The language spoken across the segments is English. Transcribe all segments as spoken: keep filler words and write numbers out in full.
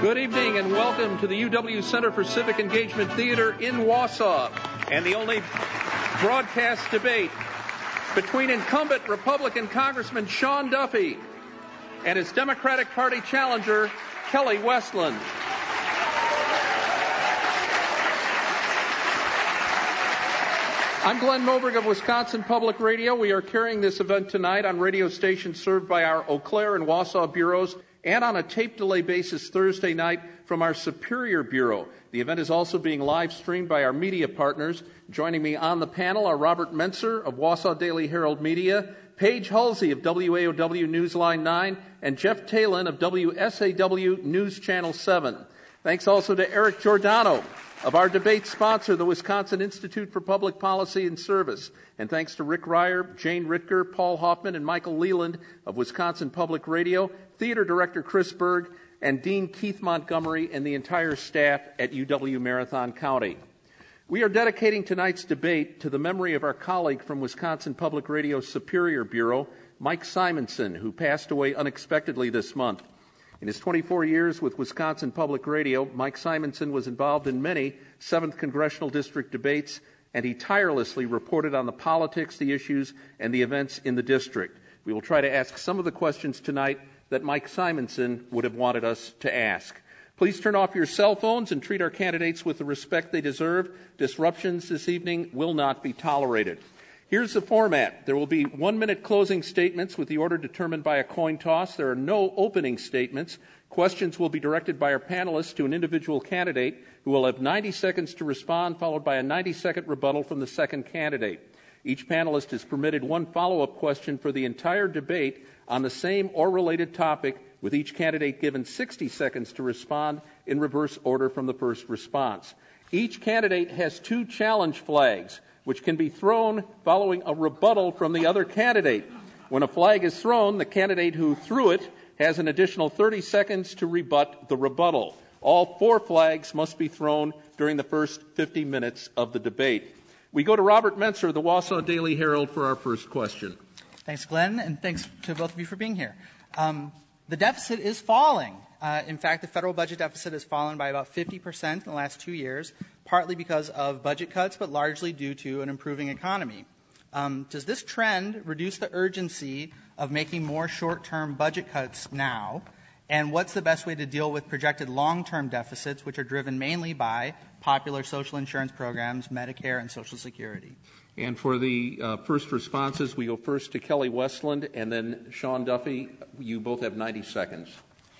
Good evening and welcome to the U W Center for Civic Engagement Theater in Wausau, and the only broadcast debate between incumbent Republican Congressman Sean Duffy and his Democratic Party challenger, Kelly Westland. I'm Glenn Moberg of Wisconsin Public Radio. We are carrying this event tonight on radio stations served by our Eau Claire and Wausau bureaus, and on a tape delay basis Thursday night from our Superior Bureau. The event is also being live streamed by our media partners. Joining me on the panel are Robert Mentzer of Wausau Daily Herald Media, Paige Halsey of W A O W Newsline nine, and Jeff Talon of W S A W News Channel seven. Thanks also to Eric Giordano of our debate sponsor, the Wisconsin Institute for Public Policy and Service. And thanks to Rick Ryer, Jane Ritker, Paul Hoffman, and Michael Leland of Wisconsin Public Radio, Theater Director Chris Berg, and Dean Keith Montgomery, and the entire staff at U W Marathon County. We are dedicating tonight's debate to the memory of our colleague from Wisconsin Public Radio's Superior Bureau, Mike Simonson, who passed away unexpectedly this month. In his twenty-four years with Wisconsin Public Radio, Mike Simonson was involved in many seventh Congressional District debates, and he tirelessly reported on the politics, the issues, and the events in the district. We will try to ask some of the questions tonight that Mike Simonson would have wanted us to ask. Please turn off your cell phones and treat our candidates with the respect they deserve. Disruptions this evening will not be tolerated. Here's the format. There will be one-minute closing statements with the order determined by a coin toss. There are no opening statements. Questions will be directed by our panelists to an individual candidate who will have ninety seconds to respond, followed by a ninety-second rebuttal from the second candidate. Each panelist is permitted one follow-up question for the entire debate on the same or related topic, with each candidate given sixty seconds to respond in reverse order from the first response. Each candidate has two challenge flags, which can be thrown following a rebuttal from the other candidate. When a flag is thrown, the candidate who threw it has an additional thirty seconds to rebut the rebuttal. All four flags must be thrown during the first fifty minutes of the debate. We go to Robert Mentzer of the Wausau Daily Herald for our first question. Thanks, Glenn, and thanks to both of you for being here. Um, the deficit is falling. Uh, in fact, the federal budget deficit has fallen by about fifty percent in the last two years, partly because of budget cuts, but largely due to an improving economy. Um, does this trend reduce the urgency of making more short-term budget cuts now? And what's the best way to deal with projected long-term deficits, which are driven mainly by popular social insurance programs, Medicare, and Social Security? And for the uh, first responses, we go first to Kelly Westland and then Sean Duffy. You both have ninety seconds.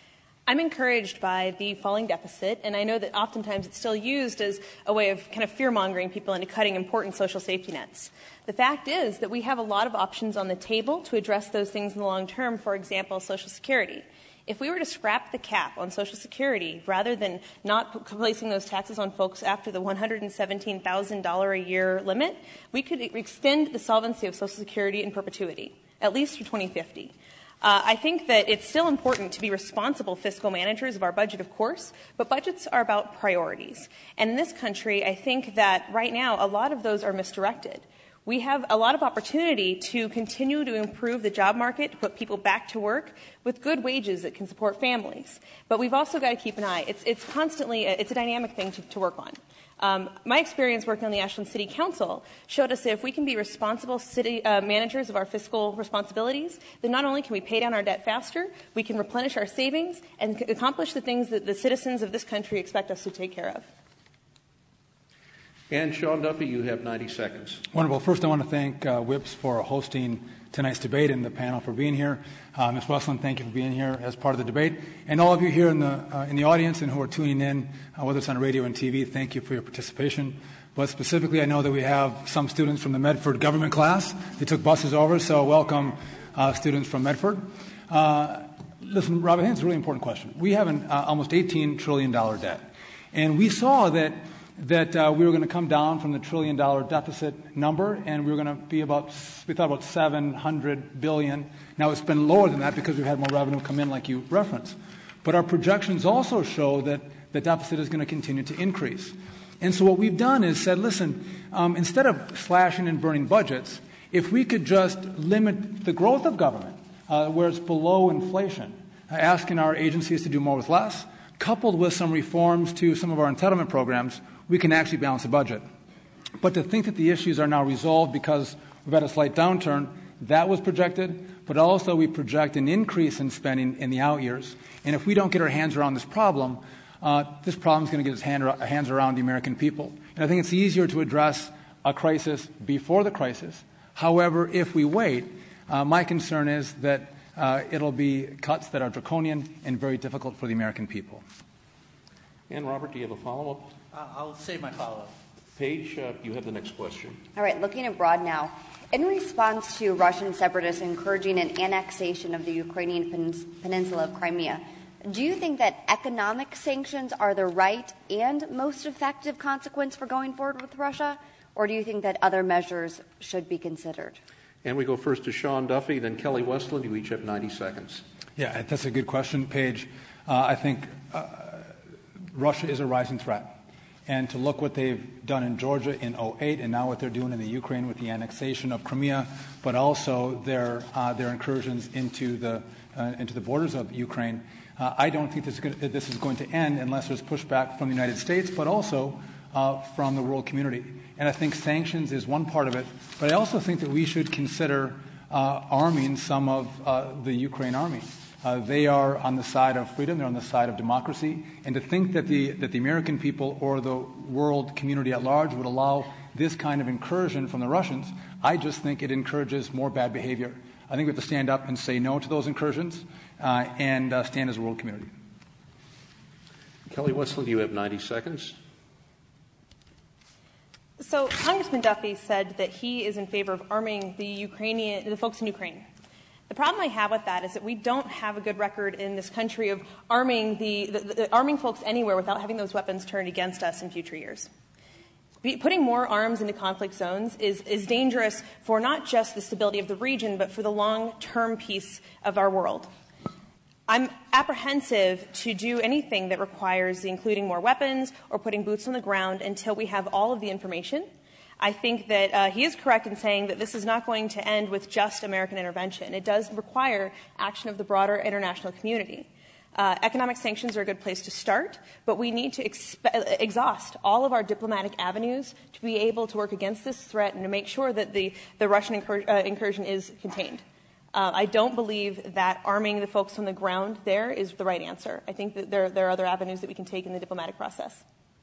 I'm encouraged by the falling deficit, and I know that oftentimes it's still used as a way of kind of fear-mongering people into cutting important social safety nets. The fact is that we have a lot of options on the table to address those things in the long term, for example, Social Security. If we were to scrap the cap on Social Security rather than not p- placing those taxes on folks after the one hundred seventeen thousand dollars a year limit, we could extend the solvency of Social Security in perpetuity, at least through twenty fifty. Uh, I think that it's still important to be responsible fiscal managers of our budget, of course, but budgets are about priorities. And in this country, I think that right now a lot of those are misdirected. We have a lot of opportunity to continue to improve the job market, to put people back to work with good wages that can support families. But we've also got to keep an eye. It's, it's constantly, a, it's a dynamic thing to, to work on. Um, my experience working on the Ashland City Council showed us that if we can be responsible city uh, managers of our fiscal responsibilities, then not only can we pay down our debt faster, we can replenish our savings and c- accomplish the things that the citizens of this country expect us to take care of. And Sean Duffy, you have ninety seconds. Wonderful. First, I want to thank uh, WHIPS for hosting tonight's debate and the panel for being here. Uh, Miz Westland, thank you for being here as part of the debate. And all of you here in the uh, in the audience and who are tuning in, uh, whether it's on radio and T V, thank you for your participation. But specifically, I know that we have some students from the Medford government class. They took buses over, so welcome uh, students from Medford. Uh, listen, Robert, I think it's a really important question. We have an uh, almost eighteen trillion dollars debt. And we saw that that uh, we were going to come down from the trillion dollar deficit number, and we were going to be about, we thought about seven hundred billion dollars. Now it's been lower than that because we've had more revenue come in, like you referenced. But our projections also show that the deficit is going to continue to increase. And so what we've done is said, listen, um, instead of slashing and burning budgets, if we could just limit the growth of government uh, where it's below inflation, uh, asking our agencies to do more with less, coupled with some reforms to some of our entitlement programs, we can actually balance the budget. But to think that the issues are now resolved because we've had a slight downturn, that was projected, but also we project an increase in spending in the out years. And if we don't get our hands around this problem, uh, this problem is going to get its hand, hands around the American people. And I think it's easier to address a crisis before the crisis. However, if we wait, uh, my concern is that uh, it'll be cuts that are draconian and very difficult for the American people. And Robert, do you have a follow-up? Uh, I'll save my follow-up. Paige, uh, you have the next question. All right, looking abroad now. In response to Russian separatists encouraging an annexation of the Ukrainian pen- peninsula of Crimea, do you think that economic sanctions are the right and most effective consequence for going forward with Russia, or do you think that other measures should be considered? And we go first to Sean Duffy, then Kelly Westland. You each have ninety seconds. Yeah, that's a good question, Paige. Uh, I think uh, Russia is a rising threat. And to look what they've done in Georgia in oh eight and now what they're doing in the Ukraine with the annexation of Crimea, but also their uh, their incursions into the uh, into the borders of Ukraine, uh, I don't think this is, going to, this is going to end unless there's pushback from the United States, but also uh, from the world community. And I think sanctions is one part of it, but I also think that we should consider uh, arming some of uh, the Ukraine army. Uh, they are on the side of freedom, they're on the side of democracy, and to think that the that the American people or the world community at large would allow this kind of incursion from the Russians, I just think it encourages more bad behavior. I think we have to stand up and say no to those incursions uh, and uh, stand as a world community. Kelly Westland, you have ninety seconds. So Congressman Duffy said that he is in favor of arming the Ukrainian, the folks in Ukraine. The problem I have with that is that we don't have a good record in this country of arming the, the, the arming folks anywhere without having those weapons turned against us in future years. Be, putting more arms into conflict zones is, is dangerous for not just the stability of the region, but for the long-term peace of our world. I'm apprehensive to do anything that requires including more weapons or putting boots on the ground until we have all of the information. I think that uh, he is correct in saying that this is not going to end with just American intervention. It does require action of the broader international community. Uh, economic sanctions are a good place to start, but we need to exp- exhaust all of our diplomatic avenues to be able to work against this threat and to make sure that the, the Russian incur- uh, incursion is contained. Uh, I don't believe that arming the folks on the ground there is the right answer. I think that there, there are other avenues that we can take in the diplomatic process.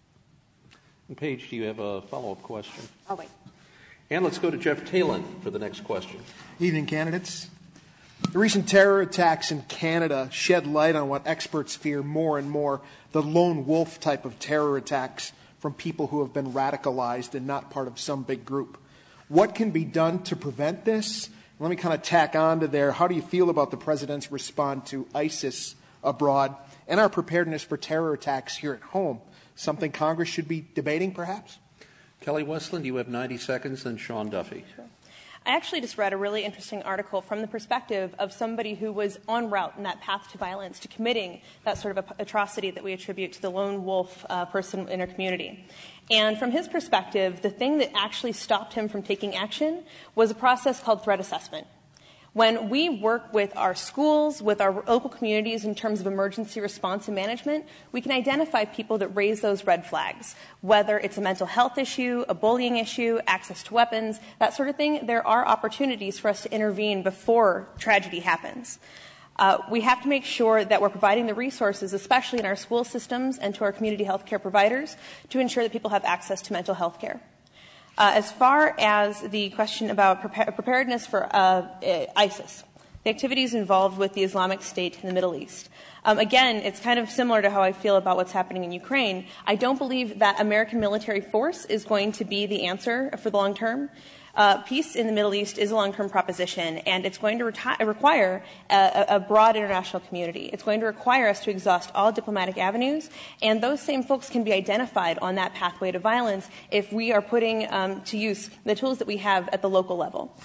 And Paige, do you have a follow-up question? Oh, wait. And let's go to Jeff Talon for the next question. Evening, candidates. The recent terror attacks in Canada shed light on what experts fear more and more, the lone wolf type of terror attacks from people who have been radicalized and not part of some big group. What can be done to prevent this? Let me kind of tack on to there. How do you feel about the president's response to ISIS abroad and our preparedness for terror attacks here at home? Something Congress should be debating, perhaps? Kelly Westland, you have ninety seconds, then Sean Duffy. Sure. I actually just read a really interesting article from the perspective of somebody who was en route in that path to violence, to committing that sort of atrocity that we attribute to the lone wolf uh, person in our community. And from his perspective, the thing that actually stopped him from taking action was a process called threat assessment. When we work with our schools, with our local communities in terms of emergency response and management, we can identify people that raise those red flags, whether it's a mental health issue, a bullying issue, access to weapons, that sort of thing. There are opportunities for us to intervene before tragedy happens. Uh, we have to make sure that we're providing the resources, especially in our school systems and to our community health care providers, to ensure that people have access to mental health care. Uh, as far as the question about prepar- preparedness for uh, uh, ISIS, the activities involved with the Islamic State in the Middle East. Um, again, it's kind of similar to how I feel about what's happening in Ukraine. I don't believe that American military force is going to be the answer for the long term. Uh, peace in the Middle East is a long-term proposition, and it's going to reti- require a, a broad international community. It's going to require us to exhaust all diplomatic avenues, and those same folks can be identified on that pathway to violence if we are putting um, to use the tools that we have at the local level.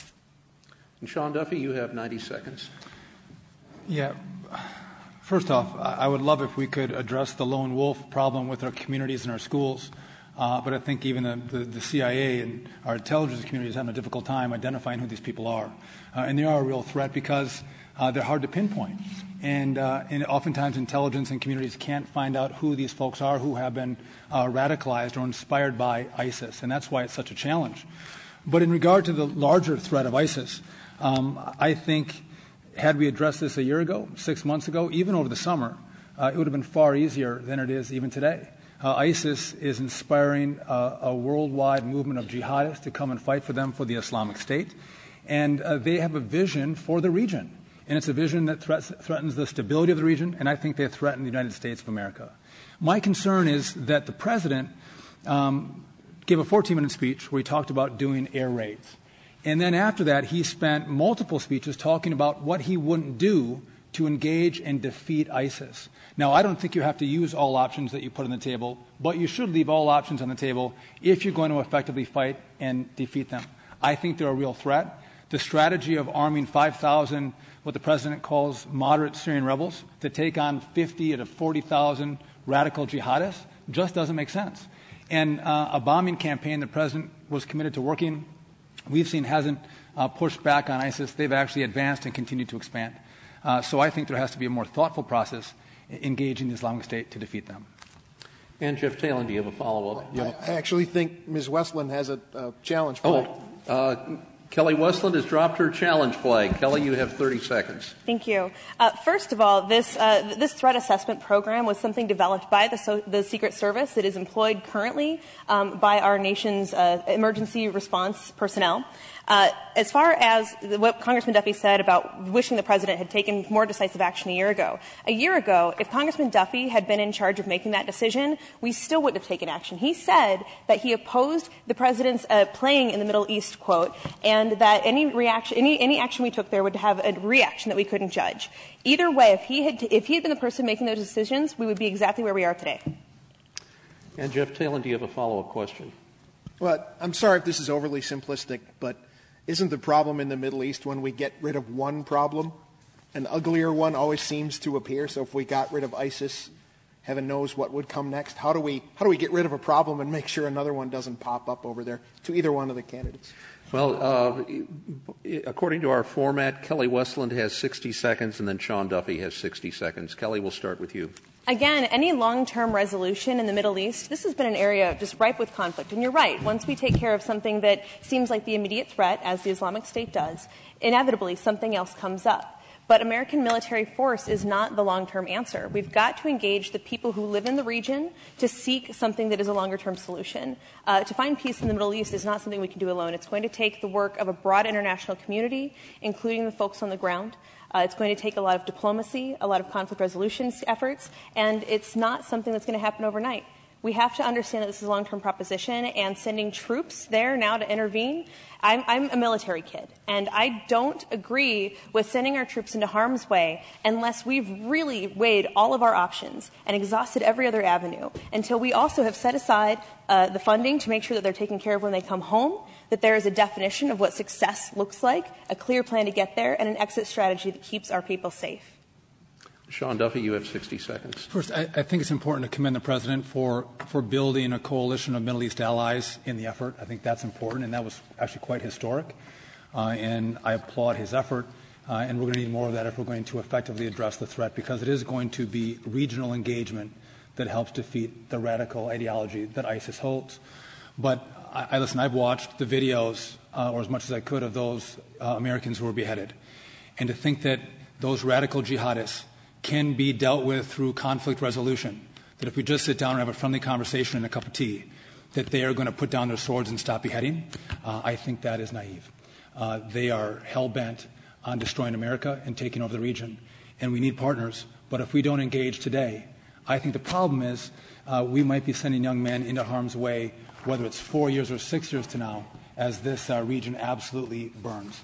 And Sean Duffy, you have ninety seconds. Yeah. First off, I would love if we could address the lone wolf problem with our communities and our schools. Uh, but I think even the, the, the C I A and our intelligence community is having a difficult time identifying who these people are. Uh, and they are a real threat because uh, they're hard to pinpoint. And, uh, and oftentimes intelligence and communities can't find out who these folks are who have been uh, radicalized or inspired by ISIS. And that's why it's such a challenge. But in regard to the larger threat of ISIS, um, I think had we addressed this a year ago, six months ago, even over the summer, uh, it would have been far easier than it is even today. Uh, ISIS is inspiring uh, a worldwide movement of jihadists to come and fight for them for the Islamic State. And uh, they have a vision for the region. And it's a vision that threat- threatens the stability of the region, and I think they threaten the United States of America. My concern is that the president um, gave a fourteen-minute speech where he talked about doing air raids. And then after that, he spent multiple speeches talking about what he wouldn't do to engage and defeat ISIS. Now, I don't think you have to use all options that you put on the table, but you should leave all options on the table if you're going to effectively fight and defeat them. I think they're a real threat. The strategy of arming five thousand, what the president calls moderate Syrian rebels, to take on fifty to forty thousand radical jihadists just doesn't make sense. And uh, a bombing campaign the president was committed to working, we've seen hasn't uh, pushed back on ISIS. They've actually advanced and continued to expand. Uh, so I think there has to be a more thoughtful process engaging the Islamic State to defeat them. And Jeff Talon, do you have a follow-up? I, I actually think Miz Westland has a, a challenge flag. Oh, uh, Kelly Westland has dropped her challenge flag. Kelly, you have thirty seconds. Thank you. Uh, first of all, this uh, this threat assessment program was something developed by the, so, the Secret Service. It is employed currently um, by our nation's uh, emergency response personnel. Uh, as far as what Congressman Duffy said about wishing the president had taken more decisive action a year ago, a year ago, if Congressman Duffy had been in charge of making that decision, we still wouldn't have taken action. He said that he opposed the president's uh, playing in the Middle East, quote, and that any reaction, any, any action we took there would have a reaction that we couldn't judge. Either way, if he had, t- if he had been the person making those decisions, we would be exactly where we are today. And Jeff Talon, do you have a follow-up question? Well, I'm sorry if this is overly simplistic, but isn't the problem in the Middle East when we get rid of one problem, an uglier one always seems to appear? So if we got rid of ISIS, heaven knows what would come next. How do we how do we get rid of a problem and make sure another one doesn't pop up over there to either one of the candidates? Well, uh, according to our format, Kelly Westland has sixty seconds, and then Sean Duffy has sixty seconds. Kelly, we'll start with you. Again, any long-term resolution in the Middle East, this has been an area just ripe with conflict. And you're right. Once we take care of something that seems like the immediate threat, as the Islamic State does, inevitably something else comes up. But American military force is not the long-term answer. We've got to engage the people who live in the region to seek something that is a longer-term solution. Uh, to find peace in the Middle East is not something we can do alone. It's going to take the work of a broad international community, including the folks on the ground. Uh, it's going to take a lot of diplomacy, a lot of conflict resolution efforts, and it's not something that's going to happen overnight. We have to understand that this is a long-term proposition, and sending troops there now to intervene. I'm, I'm a military kid, and I don't agree with sending our troops into harm's way unless we've really weighed all of our options and exhausted every other avenue, until we also have set aside uh, the funding to make sure that they're taken care of when they come home, that there is a definition of what success looks like, a clear plan to get there, and an exit strategy that keeps our people safe. Sean Duffy, you have sixty seconds. First, I, I think it's important to commend the president for, for building a coalition of Middle East allies in the effort. I think that's important, and that was actually quite historic. Uh, and I applaud his effort, uh, and we're going to need more of that if we're going to effectively address the threat, because it is going to be regional engagement that helps defeat the radical ideology that ISIS holds. But I, I listen, I've watched the videos, uh, or as much as I could, of those uh, Americans who were beheaded. And to think that those radical jihadists can be dealt with through conflict resolution, that if we just sit down and have a friendly conversation and a cup of tea, that they are going to put down their swords and stop beheading, uh, I think that is naive. Uh, they are hell-bent on destroying America and taking over the region, and we need partners. But if we don't engage today, I think the problem is uh, we might be sending young men into harm's way, whether it's four years or six years to now, as this uh, region absolutely burns.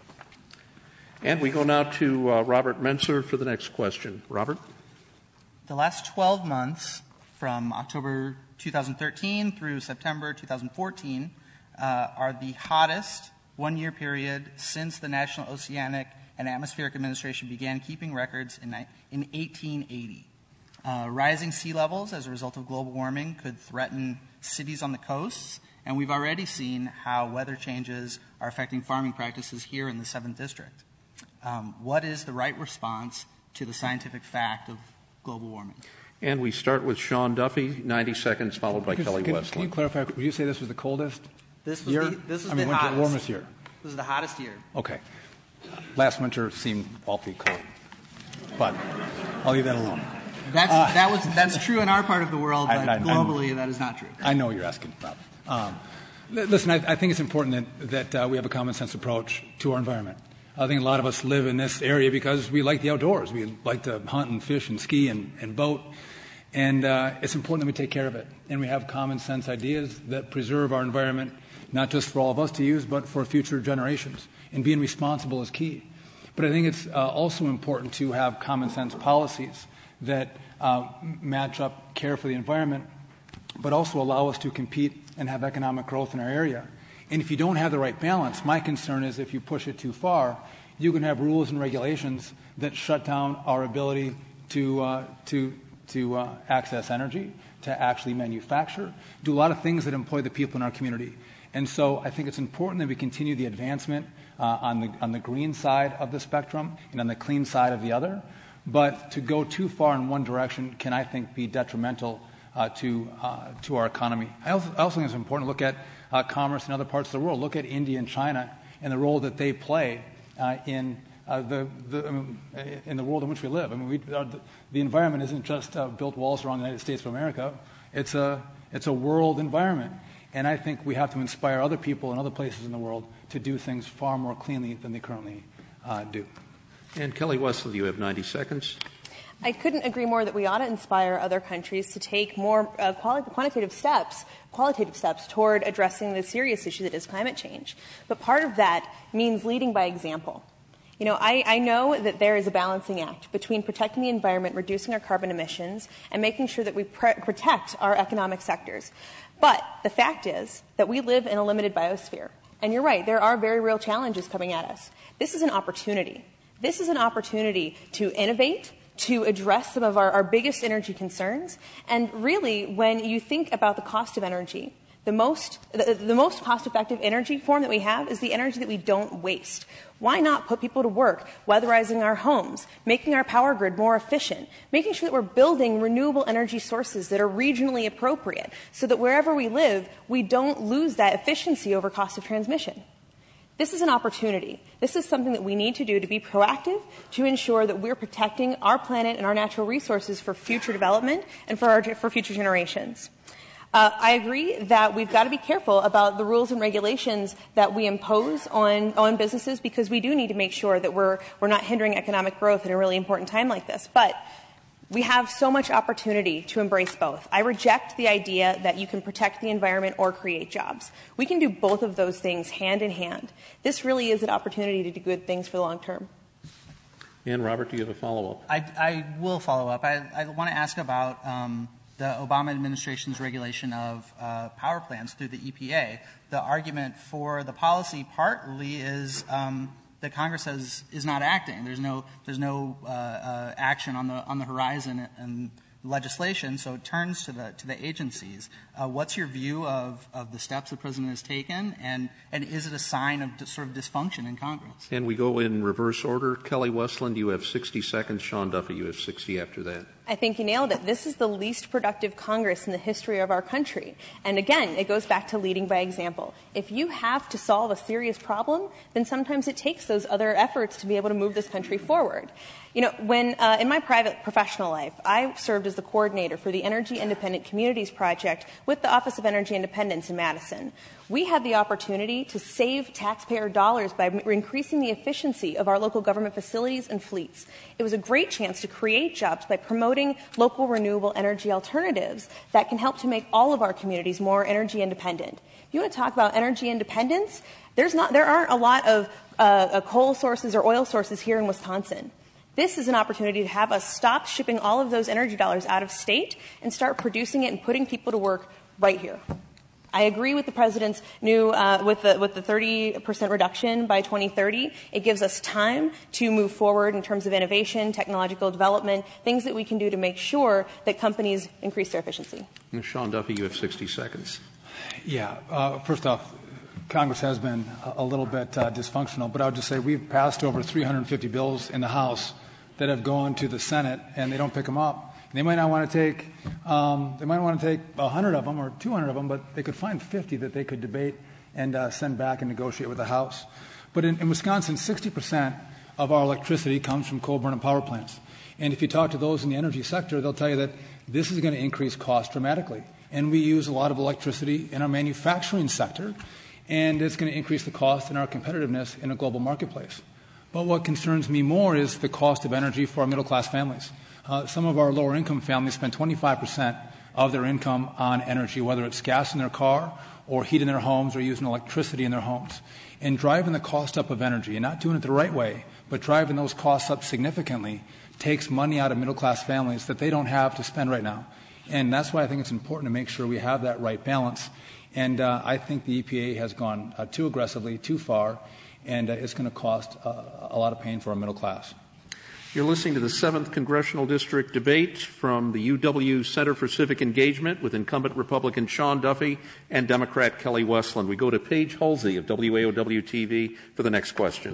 And we go now to uh, Robert Menser for the next question. Robert? The last twelve months, from October two thousand thirteen through September two thousand fourteen, uh, are the hottest one-year period since the National Oceanic and Atmospheric Administration began keeping records in, in eighteen eighty. Uh, rising sea levels as a result of global warming could threaten cities on the coasts, and we've already seen how weather changes are affecting farming practices here in the seventh District. Um, what is the right response to the scientific fact of global warming? And we start with Sean Duffy, ninety seconds, followed by Can, Kelly can, Westland. Can you clarify, would you say this was the coldest This was year? the, this was I mean, the winter, hottest. warmest year. This was the hottest year. Okay. Last winter seemed awfully cold. But I'll leave that alone. That's, uh, that was, that's true in our part of the world, but I, I, globally that is not true. I know what you're asking, Rob. Um, listen, I, I think it's important that, that uh, we have a common sense approach to our environment. I think a lot of us live in this area because we like the outdoors. We like to hunt and fish and ski and, and boat. And uh, it's important that we take care of it. And we have common sense ideas that preserve our environment, not just for all of us to use, but for future generations. And being responsible is key. But I think it's uh, also important to have common sense policies that uh, match up care for the environment, but also allow us to compete and have economic growth in our area. And if you don't have the right balance, my concern is if you push it too far, you can have rules and regulations that shut down our ability to uh, to to uh, access energy, to actually manufacture, do a lot of things that employ the people in our community. And so I think it's important that we continue the advancement uh, on the on the green side of the spectrum and on the clean side of the other. But to go too far in one direction can, I think, be detrimental uh, to uh, to our economy. I also, I also think it's important to look at uh, commerce in other parts of the world. Look at India and China and the role that they play uh, in uh, the, the I mean, in the world in which we live. I mean, we, uh, the, the environment isn't just uh, built walls around the United States of America. It's a it's a world environment. And I think we have to inspire other people in other places in the world to do things far more cleanly than they currently uh, do. And Kelly Westland, you have ninety seconds. I couldn't agree more that we ought to inspire other countries to take more uh, quali- quantitative steps, qualitative steps toward addressing the serious issue that is climate change. But part of that means leading by example. You know, I, I know that there is a balancing act between protecting the environment, reducing our carbon emissions, and making sure that we pre- protect our economic sectors. But the fact is that we live in a limited biosphere. And you're right, there are very real challenges coming at us. This is an opportunity. This is an opportunity to innovate, to address some of our, our biggest energy concerns. And really, when you think about the cost of energy, the most, the, the most cost-effective energy form that we have is the energy that we don't waste. Why not put people to work weatherizing our homes, making our power grid more efficient, making sure that we're building renewable energy sources that are regionally appropriate so that wherever we live, we don't lose that efficiency over cost of transmission. This is an opportunity. This is something that we need to do to be proactive, to ensure that we're protecting our planet and our natural resources for future development and for, our, for future generations. Uh, I agree that we've got to be careful about the rules and regulations that we impose on, on businesses because we do need to make sure that we're, we're not hindering economic growth in a really important time like this. But we have so much opportunity to embrace both. I reject the idea that you can protect the environment or create jobs. We can do both of those things hand in hand. This really is an opportunity to do good things for the long term. And Robert, do you have a follow-up? I, I will follow up. I, I want to ask about um, the Obama administration's regulation of uh, power plants through the E P A. The argument for the policy partly is um, that Congress has, is not acting. There's no there's no uh, uh, action on the on the horizon and legislation, so it turns to the to the agencies. Uh, what's your view of, of the steps the president has taken, and and is it a sign of sort of dysfunction in Congress? And we go in reverse order. Kelly Westland, you have sixty seconds. Sean Duffy, you have sixty after that. I think you nailed it. This is the least productive Congress in the history of our country. And again, it goes back to leading by example. If you have to solve a serious problem, then sometimes it takes those other efforts to be able to move this country forward. You know, when uh, in my private professional life, I served as the coordinator for the Energy Independent Communities Project with the Office of Energy Independence in Madison. We had the opportunity to save taxpayer dollars by increasing the efficiency of our local government facilities and fleets. It was a great chance to create jobs by promoting local renewable energy alternatives that can help to make all of our communities more energy independent. If you want to talk about energy independence, there's not, there aren't a lot of uh, coal sources or oil sources here in Wisconsin. This is an opportunity to have us stop shipping all of those energy dollars out of state and start producing it and putting people to work right here. I agree with the president's new, uh, with the with the thirty percent reduction by twenty thirty. It gives us time to move forward in terms of innovation, technological development, things that we can do to make sure that companies increase their efficiency. And Sean Duffy, you have sixty seconds. Yeah. Uh, first off, Congress has been a, a little bit uh, dysfunctional, but I would just say we've passed over three hundred fifty bills in the House that have gone to the Senate, and they don't pick them up. They might not want to take, um, they might want to take one hundred of them or two hundred of them, but they could find fifty that they could debate and uh, send back and negotiate with the House. But in, in Wisconsin, sixty percent of our electricity comes from coal-burning power plants. And if you talk to those in the energy sector, they'll tell you that this is going to increase costs dramatically. And we use a lot of electricity in our manufacturing sector, and it's going to increase the cost and our competitiveness in a global marketplace. But what concerns me more is the cost of energy for our middle-class families. Uh, some of our lower-income families spend twenty-five percent of their income on energy, whether it's gas in their car or heat in their homes or using electricity in their homes. And driving the cost up of energy, and not doing it the right way, but driving those costs up significantly, takes money out of middle-class families that they don't have to spend right now. And that's why I think it's important to make sure we have that right balance. And uh, I think the E P A has gone uh, too aggressively, too far, and uh, it's going to cost uh, a lot of pain for our middle class. You're listening to the seventh Congressional District debate from the U W Center for Civic Engagement with incumbent Republican Sean Duffy and Democrat Kelly Westland. We go to Paige Halsey of W A O W T V for the next question.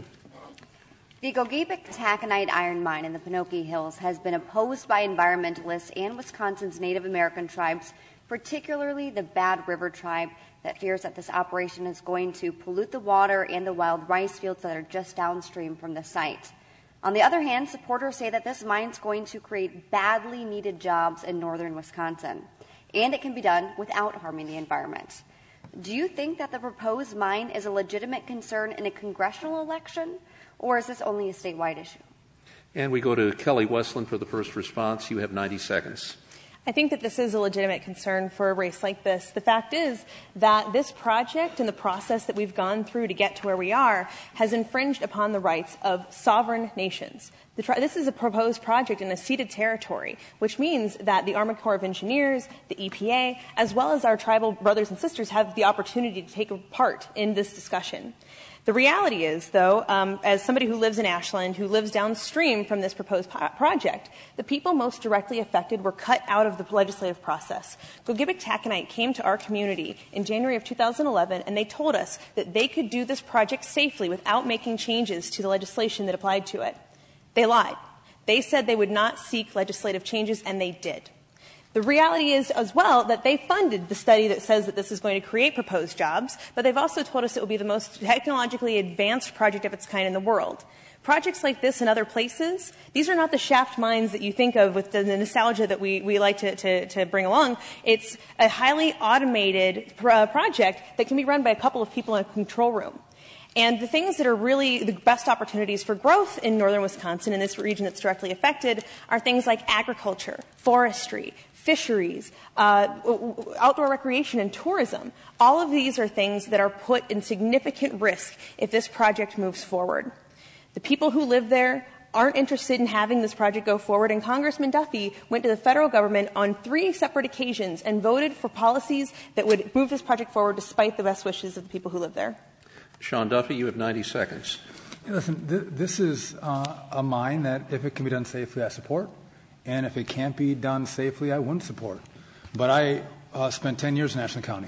The Gogebic taconite iron mine in the Pinocchio Hills has been opposed by environmentalists and Wisconsin's Native American tribes, particularly the Bad River tribe, that fears that this operation is going to pollute the water and the wild rice fields that are just downstream from the site. On the other hand, supporters say that this mine is going to create badly needed jobs in northern Wisconsin, and it can be done without harming the environment. Do you think that the proposed mine is a legitimate concern in a congressional election, or is this only a statewide issue? And we go to Kelly Westland for the first response. You have ninety seconds. I think that this is a legitimate concern for a race like this. The fact is that this project and the process that we've gone through to get to where we are has infringed upon the rights of sovereign nations. The tri- this is a proposed project in a ceded territory, which means that the Army Corps of Engineers, the E P A, as well as our tribal brothers and sisters have the opportunity to take a part in this discussion. The reality is, though, um, as somebody who lives in Ashland, who lives downstream from this proposed po- project, the people most directly affected were cut out of the legislative process. Gogebic taconite came to our community in January of two thousand eleven, and they told us that they could do this project safely without making changes to the legislation that applied to it. They lied. They said they would not seek legislative changes, and they did. The reality is, as well, that they funded the study that says that this is going to create proposed jobs, but they've also told us it will be the most technologically advanced project of its kind in the world. Projects like this in other places, these are not the shaft mines that you think of with the, the nostalgia that we, we like to, to, to bring along. It's a highly automated pro- project that can be run by a couple of people in a control room. And the things that are really the best opportunities for growth in northern Wisconsin, in this region that's directly affected, are things like agriculture, forestry, fisheries, uh, outdoor recreation, and tourism. All of these are things that are put in significant risk if this project moves forward. The people who live there aren't interested in having this project go forward, and Congressman Duffy went to the federal government on three separate occasions and voted for policies that would move this project forward despite the best wishes of the people who live there. Sean Duffy, you have ninety seconds. Listen, th- this is uh, a mine that, if it can be done safely, I support. And if it can't be done safely, I wouldn't support. But I uh, spent ten years in Ashland County,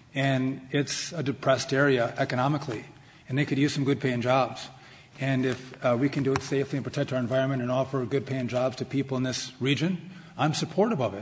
and it's a depressed area economically, and they could use some good-paying jobs. And if uh, we can do it safely and protect our environment and offer good-paying jobs to people in this region, I'm supportive of it.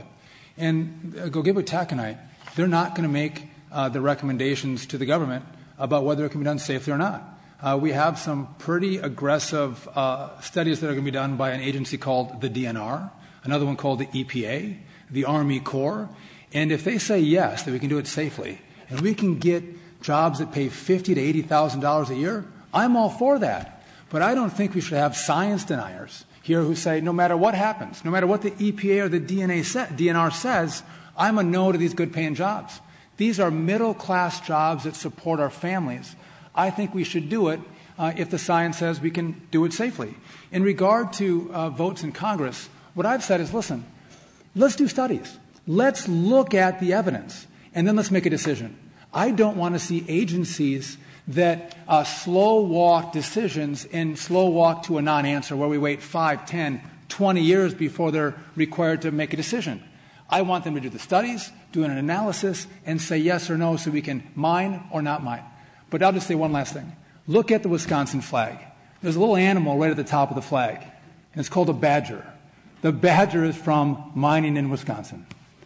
And uh, Gogebic taconite, they're not going to make uh, the recommendations to the government about whether it can be done safely or not. Uh, we have some pretty aggressive uh, studies that are going to be done by an agency called the D N R, another one called the E P A, the Army Corps. And if they say yes, that we can do it safely, and we can get jobs that pay fifty thousand to eighty thousand dollars a year, I'm all for that. But I don't think we should have science deniers here who say no matter what happens, no matter what the E P A or the D N R says, I'm a no to these good-paying jobs. These are middle-class jobs that support our families. I think we should do it uh, if the science says we can do it safely. In regard to uh, votes in Congress, what I've said is, listen, let's do studies. Let's look at the evidence, and then let's make a decision. I don't want to see agencies that uh, slow walk decisions and slow walk to a non-answer where we wait five, ten, twenty years before they're required to make a decision. I want them to do the studies, do an analysis, and say yes or no so we can mine or not mine. But I'll just say one last thing. Look at the Wisconsin flag. There's a little animal right at the top of the flag, and it's called a badger. The badger is from mining in Wisconsin.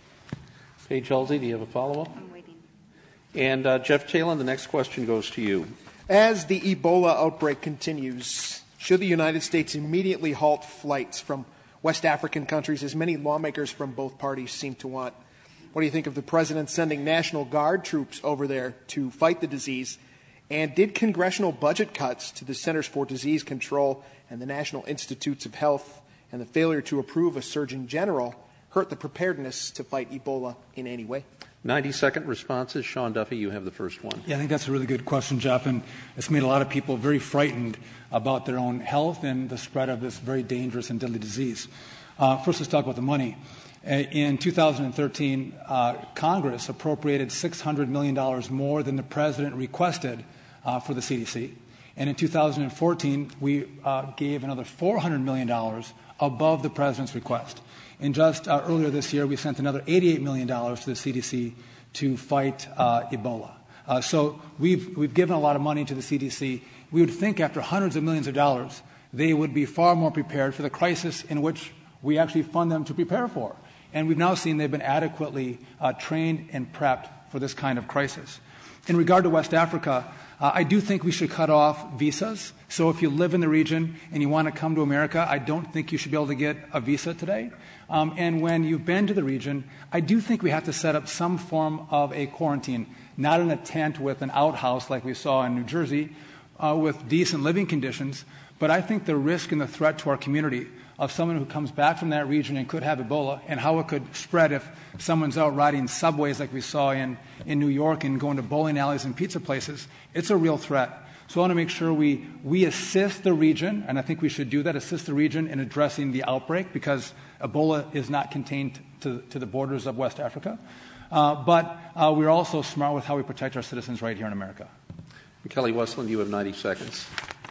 Paige Halsey, do you have a follow-up? I'm waiting. And uh, Jeff Talon, the next question goes to you. As the Ebola outbreak continues, should the United States immediately halt flights from West African countries, as many lawmakers from both parties seem to want? What do you think of the president sending National Guard troops over there to fight the disease? And did congressional budget cuts to the Centers for Disease Control and the National Institutes of Health and the failure to approve a Surgeon General hurt the preparedness to fight Ebola in any way? ninety-second responses. Sean Duffy, you have the first one. Yeah, I think that's a really good question, Jeff, and it's made a lot of people very frightened about their own health and the spread of this very dangerous and deadly disease. Uh, first, let's talk about the money. In two thousand thirteen, uh, Congress appropriated six hundred million dollars more than the president requested uh, for the C D C. And in two thousand fourteen, we uh, gave another four hundred million dollars above the president's request. And just uh, earlier this year, we sent another eighty-eight million dollars to the C D C to fight uh, Ebola. Uh, so we've, we've given a lot of money to the C D C. We would think after hundreds of millions of dollars, they would be far more prepared for the crisis in which we actually fund them to prepare for. And we've now seen they've been adequately uh, trained and prepped for this kind of crisis. In regard to West Africa, uh, I do think we should cut off visas. So if you live in the region and you want to come to America, I don't think you should be able to get a visa today. Um, and when you've been to the region, I do think we have to set up some form of a quarantine, not in a tent with an outhouse like we saw in New Jersey, uh, with decent living conditions. But I think the risk and the threat to our community of someone who comes back from that region and could have Ebola, and how it could spread if someone's out riding subways like we saw in, in New York and going to bowling alleys and pizza places, it's a real threat. So I want to make sure we, we assist the region, and I think we should do that, assist the region in addressing the outbreak, because Ebola is not contained to, to the borders of West Africa. Uh, but uh, we're also smart with how we protect our citizens right here in America. Kelly Westland, you have ninety seconds.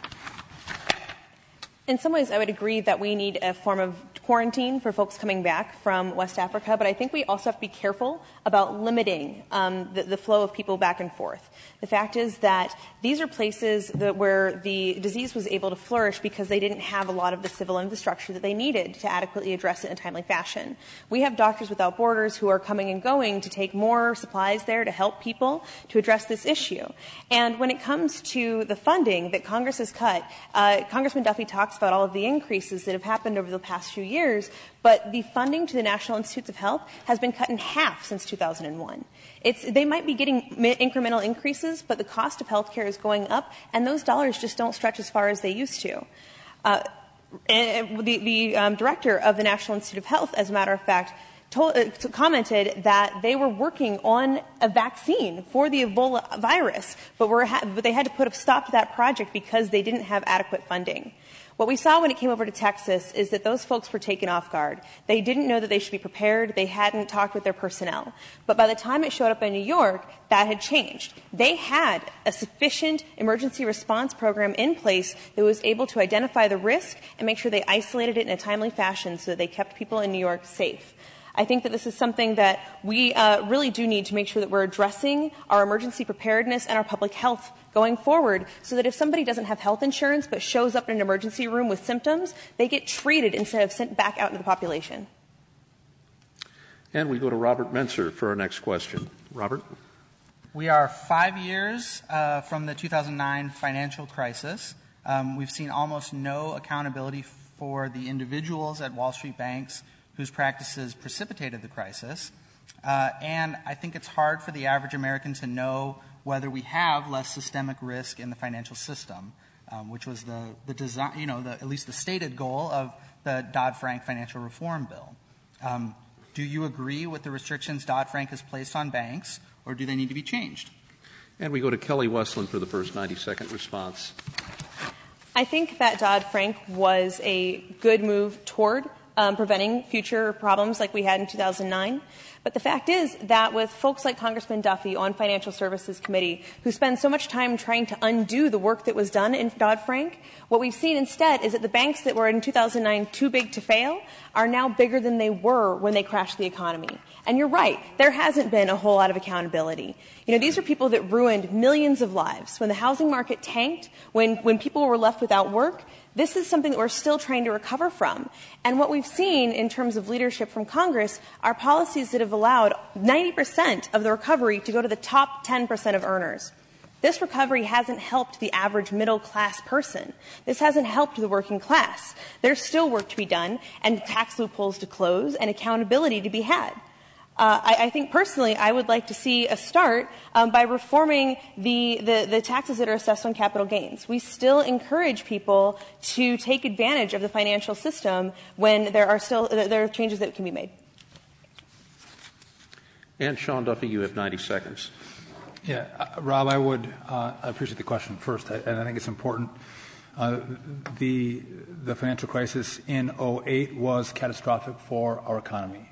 In some ways, I would agree that we need a form of quarantine for folks coming back from West Africa, but I think we also have to be careful about limiting um, the, the flow of people back and forth. The fact is that these are places that where the disease was able to flourish because they didn't have a lot of the civil infrastructure that they needed to adequately address it in a timely fashion. We have Doctors Without Borders who are coming and going to take more supplies there to help people to address this issue. And when it comes to the funding that Congress has cut, uh, Congressman Duffy talks about all of the increases that have happened over the past few years, but the funding to the National Institutes of Health has been cut in half since two thousand one. It's, they might be getting incremental increases, but the cost of health care is going up, and those dollars just don't stretch as far as they used to. Uh, and the the um, director of the National Institute of Health, as a matter of fact, told, uh, commented that they were working on a vaccine for the Ebola virus, but, were ha- but they had to put a stop to that project because they didn't have adequate funding. What we saw when it came over to Texas is that those folks were taken off guard. They didn't know that they should be prepared. They hadn't talked with their personnel. But by the time it showed up in New York, that had changed. They had a sufficient emergency response program in place that was able to identify the risk and make sure they isolated it in a timely fashion so that they kept people in New York safe. I think that this is something that we uh, really do need to make sure that we're addressing our emergency preparedness and our public health going forward, so that if somebody doesn't have health insurance but shows up in an emergency room with symptoms, they get treated instead of sent back out into the population. And we go to Robert Menser for our next question. Robert? We are five years uh, from the two thousand nine financial crisis. Um, we've seen almost no accountability for the individuals at Wall Street banks whose practices precipitated the crisis. Uh, and I think it's hard for the average American to know whether we have less systemic risk in the financial system, um, which was the, the design, you know, the, at least the stated goal of the Dodd-Frank financial reform bill. Um, do you agree with the restrictions Dodd-Frank has placed on banks, or do they need to be changed? And we go to Kelly Westland for the first ninety-second response. I think that Dodd-Frank was a good move toward um, preventing future problems like we had in two thousand nine. But the fact is that with folks like Congressman Duffy on Financial Services Committee, who spend so much time trying to undo the work that was done in Dodd-Frank, what we've seen instead is that the banks that were in two thousand nine too big to fail are now bigger than they were when they crashed the economy. And you're right, there hasn't been a whole lot of accountability. You know, these are people that ruined millions of lives. When the housing market tanked, when, when people were left without work, this is something that we're still trying to recover from. And what we've seen in terms of leadership from Congress are policies that have allowed ninety percent of the recovery to go to the top ten percent of earners. This recovery hasn't helped the average middle-class person. This hasn't helped the working class. There's still work to be done and tax loopholes to close and accountability to be had. Uh, I, I think personally I would like to see a start um, by reforming the, the, the taxes that are assessed on capital gains. We still encourage people to take advantage of the financial system when there are still there are changes that can be made. And Sean Duffy, you have ninety seconds. Yeah, uh, Rob, I would uh, I appreciate the question first, I, and I think it's important. Uh, the the financial crisis in oh eight was catastrophic for our economy.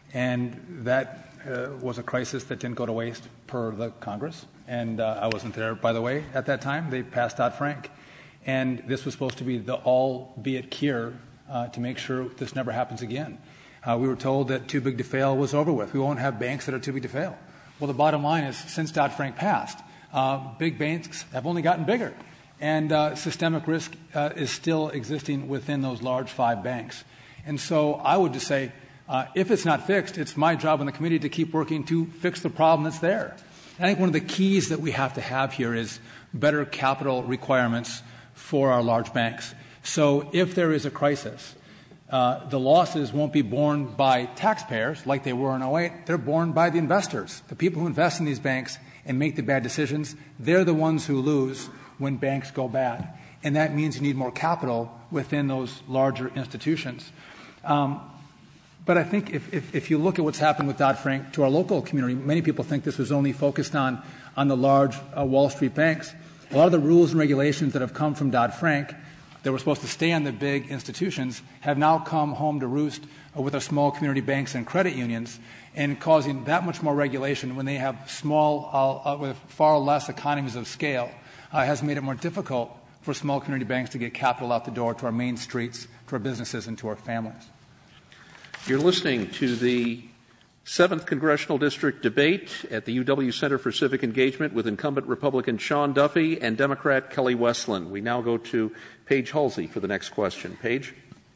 And that uh, was a crisis that didn't go to waste per the Congress. And uh, I wasn't there, by the way, at that time. They passed Dodd-Frank. And this was supposed to be the all-be-it cure uh, to make sure this never happens again. Uh, we were told that too big to fail was over with. We won't have banks that are too big to fail. Well, the bottom line is, since Dodd-Frank passed, uh, big banks have only gotten bigger. And uh, systemic risk uh, is still existing within those large five banks. And so I would just say, Uh, if it's not fixed, it's my job on the committee to keep working to fix the problem that's there. And I think one of the keys that we have to have here is better capital requirements for our large banks. So if there is a crisis, uh, the losses won't be borne by taxpayers like they were in oh eight. They're borne by the investors, the people who invest in these banks and make the bad decisions. They're the ones who lose when banks go bad. And that means you need more capital within those larger institutions. Um, But I think if, if, if you look at what's happened with Dodd-Frank to our local community, many people think this was only focused on, on the large uh, Wall Street banks. A lot of the rules and regulations that have come from Dodd-Frank that were supposed to stay on the big institutions have now come home to roost uh, with our small community banks and credit unions, and causing that much more regulation when they have small, uh, uh, with far less economies of scale, uh, has made it more difficult for small community banks to get capital out the door to our main streets, to our businesses, and to our families. You're listening to the seventh Congressional District debate at the U W Center for Civic Engagement with incumbent Republican Sean Duffy and Democrat Kelly Westland. We now go to Paige Halsey for the next question. Paige?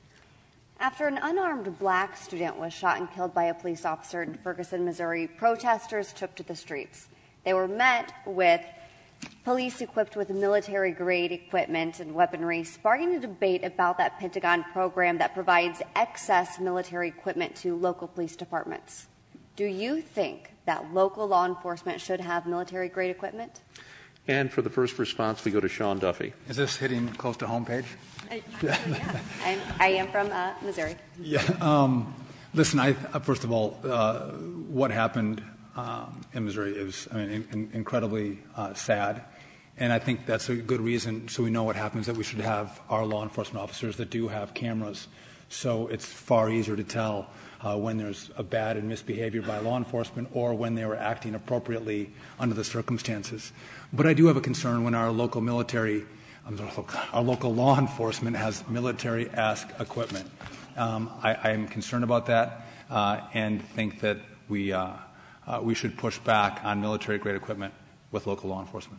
After an unarmed black student was shot and killed by a police officer in Ferguson, Missouri, protesters took to the streets. They were met with police equipped with military-grade equipment and weaponry, sparking a debate about that Pentagon program that provides excess military equipment to local police departments. Do you think that local law enforcement should have military-grade equipment? And for the first response, we go to Sean Duffy. Is this hitting close to home, Paige? Uh, yeah. I'm, I am from uh, Missouri. Yeah. Um, listen, I, uh, first of all, uh, what happened Um, in Missouri is, I mean, in, in, incredibly uh, sad, and I think that's a good reason, so we know what happens, that we should have our law enforcement officers that do have cameras, so it's far easier to tell uh, when there's a bad and misbehavior by law enforcement or when they were acting appropriately under the circumstances. But I do have a concern when our local military, um, our local law enforcement has military-esque equipment. Um, I, I am concerned about that uh, and think that we uh, Uh, we should push back on military-grade equipment with local law enforcement.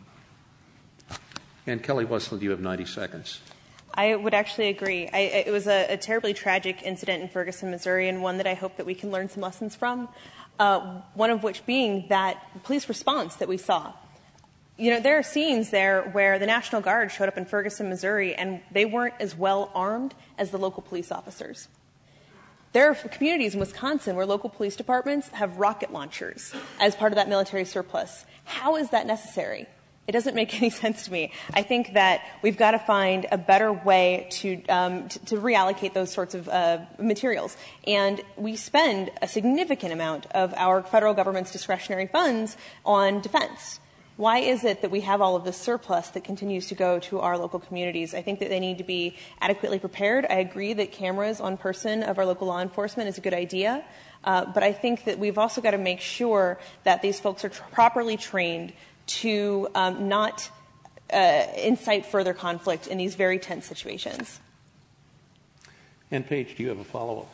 And Kelly Westland, you have ninety seconds. I would actually agree. I, it was a, a terribly tragic incident in Ferguson, Missouri, and one that I hope that we can learn some lessons from, uh, one of which being that police response that we saw. You know, there are scenes there where the National Guard showed up in Ferguson, Missouri, and they weren't as well armed as the local police officers. There are communities in Wisconsin where local police departments have rocket launchers as part of that military surplus. How is that necessary? It doesn't make any sense to me. I think that we've got to find a better way to um, to, to reallocate those sorts of uh, materials. And we spend a significant amount of our federal government's discretionary funds on defense. Why is it that we have all of this surplus that continues to go to our local communities? I think that they need to be adequately prepared. I agree that cameras on person of our local law enforcement is a good idea. Uh, but I think that we've also got to make sure that these folks are tr- properly trained to um, not uh, incite further conflict in these very tense situations. And Paige, do you have a follow-up?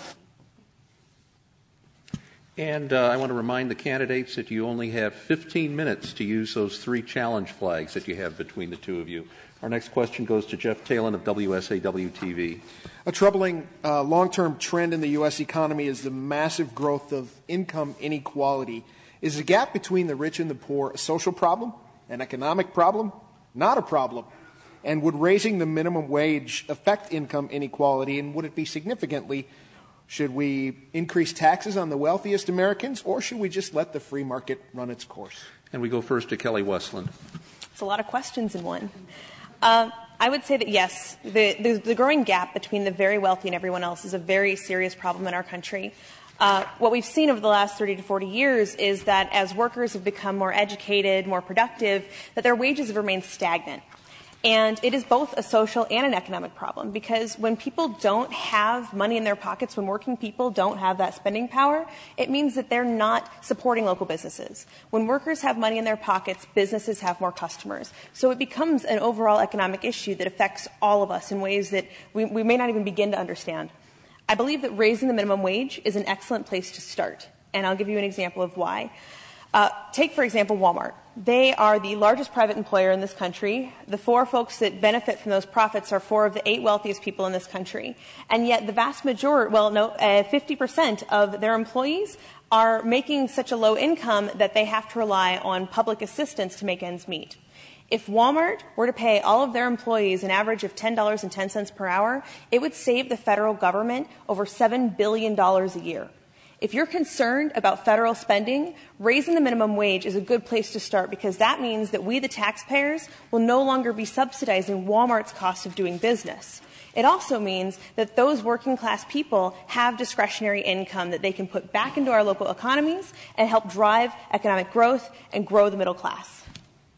And uh, I want to remind the candidates that you only have fifteen minutes to use those three challenge flags that you have between the two of you. Our next question goes to Jeff Talon of W S A W T V. A troubling uh, long-term trend in the U S economy is the massive growth of income inequality. Is the gap between the rich and the poor a social problem, an economic problem, not a problem? And would raising the minimum wage affect income inequality, and would it be significantly? Should we increase taxes on the wealthiest Americans, or should we just let the free market run its course? And we go first to Kelly Westland. It's a lot of questions in one. Uh, I would say that, yes, the, the, the growing gap between the very wealthy and everyone else is a very serious problem in our country. Uh, what we've seen over the last thirty to forty years is that as workers have become more educated, more productive, that their wages have remained stagnant. And it is both a social and an economic problem, because when people don't have money in their pockets, when working people don't have that spending power, it means that they're not supporting local businesses. When workers have money in their pockets, businesses have more customers. So it becomes an overall economic issue that affects all of us in ways that we, we may not even begin to understand. I believe that raising the minimum wage is an excellent place to start, and I'll give you an example of why. Uh, take, for example, Walmart. They are the largest private employer in this country. The four folks that benefit from those profits are four of the eight wealthiest people in this country. And yet the vast majority, well, no, uh, fifty percent of their employees are making such a low income that they have to rely on public assistance to make ends meet. If Walmart were to pay all of their employees an average of ten dollars and ten cents per hour, it would save the federal government over seven billion dollars a year. If you're concerned about federal spending, raising the minimum wage is a good place to start, because that means that we, the taxpayers, will no longer be subsidizing Walmart's cost of doing business. It also means that those working class people have discretionary income that they can put back into our local economies and help drive economic growth and grow the middle class.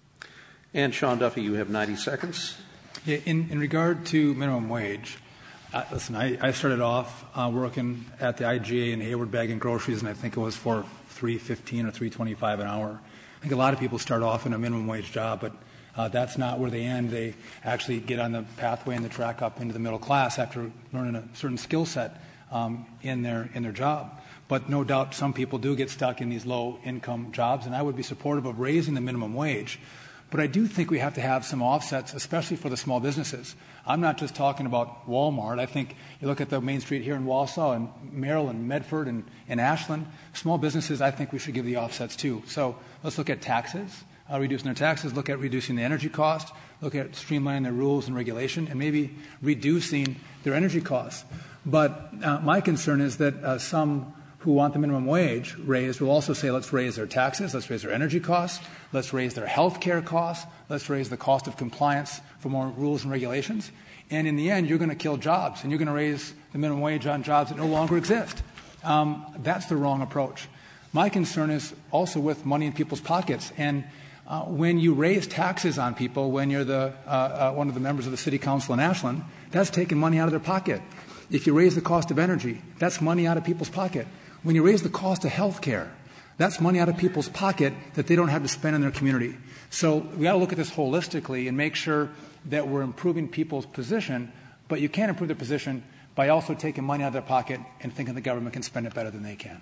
And Sean Duffy, you have ninety seconds. Yeah, in, in regard to minimum wage, Uh, listen, I, I started off uh, working at the I G A in Hayward bagging groceries, and I think it was for three fifteen or three twenty-five an hour. I think a lot of people start off in a minimum wage job, but uh, that's not where they end. They actually get on the pathway and the track up into the middle class after learning a certain skill set um, in their in their job. But no doubt some people do get stuck in these low-income jobs, and I would be supportive of raising the minimum wage. But I do think we have to have some offsets, especially for the small businesses. I'm not just talking about Walmart. I think you look at the Main Street here in Wausau and Merrill and Medford and, and Ashland, small businesses, I think we should give the offsets too. So let's look at taxes, uh, reducing their taxes, look at reducing the energy cost, look at streamlining their rules and regulation, and maybe reducing their energy costs. But uh, my concern is that uh, some who want the minimum wage raised will also say, let's raise their taxes, let's raise their energy costs, let's raise their health care costs, let's raise the cost of compliance for more rules and regulations. And in the end, you're going to kill jobs, and you're going to raise the minimum wage on jobs that no longer exist. Um, that's the wrong approach. My concern is also with money in people's pockets. And uh, when you raise taxes on people, when you're the, uh, uh, one of the members of the city council in Ashland, that's taking money out of their pocket. If you raise the cost of energy, that's money out of people's pocket. When you raise the cost of health care, that's money out of people's pocket that they don't have to spend in their community. So we got to look at this holistically and make sure that we're improving people's position, but you can't improve their position by also taking money out of their pocket and thinking the government can spend it better than they can.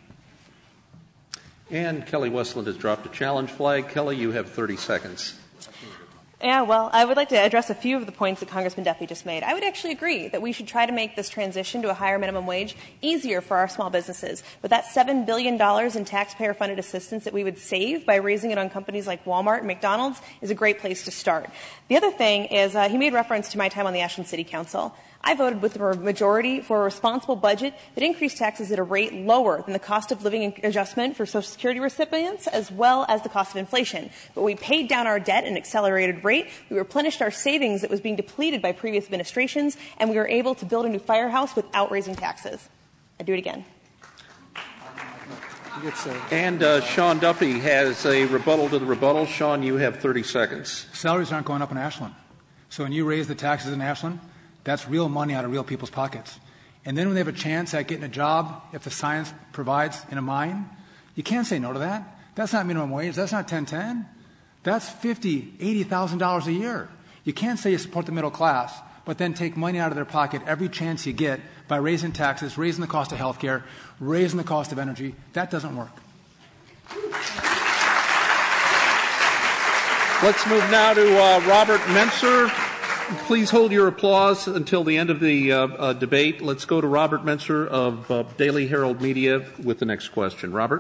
And Kelly Westland has dropped a challenge flag. Kelly, you have thirty seconds. Yeah, well, I would like to address a few of the points that Congressman Duffy just made. I would actually agree that we should try to make this transition to a higher minimum wage easier for our small businesses. But that seven billion dollars in taxpayer-funded assistance that we would save by raising it on companies like Walmart and McDonald's is a great place to start. The other thing is uh, he made reference to my time on the Ashland City Council. I voted with the majority for a responsible budget that increased taxes at a rate lower than the cost of living adjustment for Social Security recipients, as well as the cost of inflation. But we paid down our debt at an accelerated rate. We replenished our savings that was being depleted by previous administrations, and we were able to build a new firehouse without raising taxes. I'd do it again. It's a, And uh, Sean Duffy has a rebuttal to the rebuttal. Sean, you have thirty seconds. Salaries aren't going up in Ashland. So when you raise the taxes in Ashland, that's real money out of real people's pockets. And then when they have a chance at getting a job, if the science provides in a mine, you can't say no to that. That's not minimum wage. That's not ten ten. That's fifty thousand dollars, eighty thousand dollars a year. You can't say you support the middle class, but then take money out of their pocket every chance you get by raising taxes, raising the cost of health care, raising the cost of energy. That doesn't work. Let's move now to uh, Robert Menser. Please hold your applause until the end of the uh, uh, debate. Let's go to Robert Menser of uh, Daily Herald Media with the next question. Robert?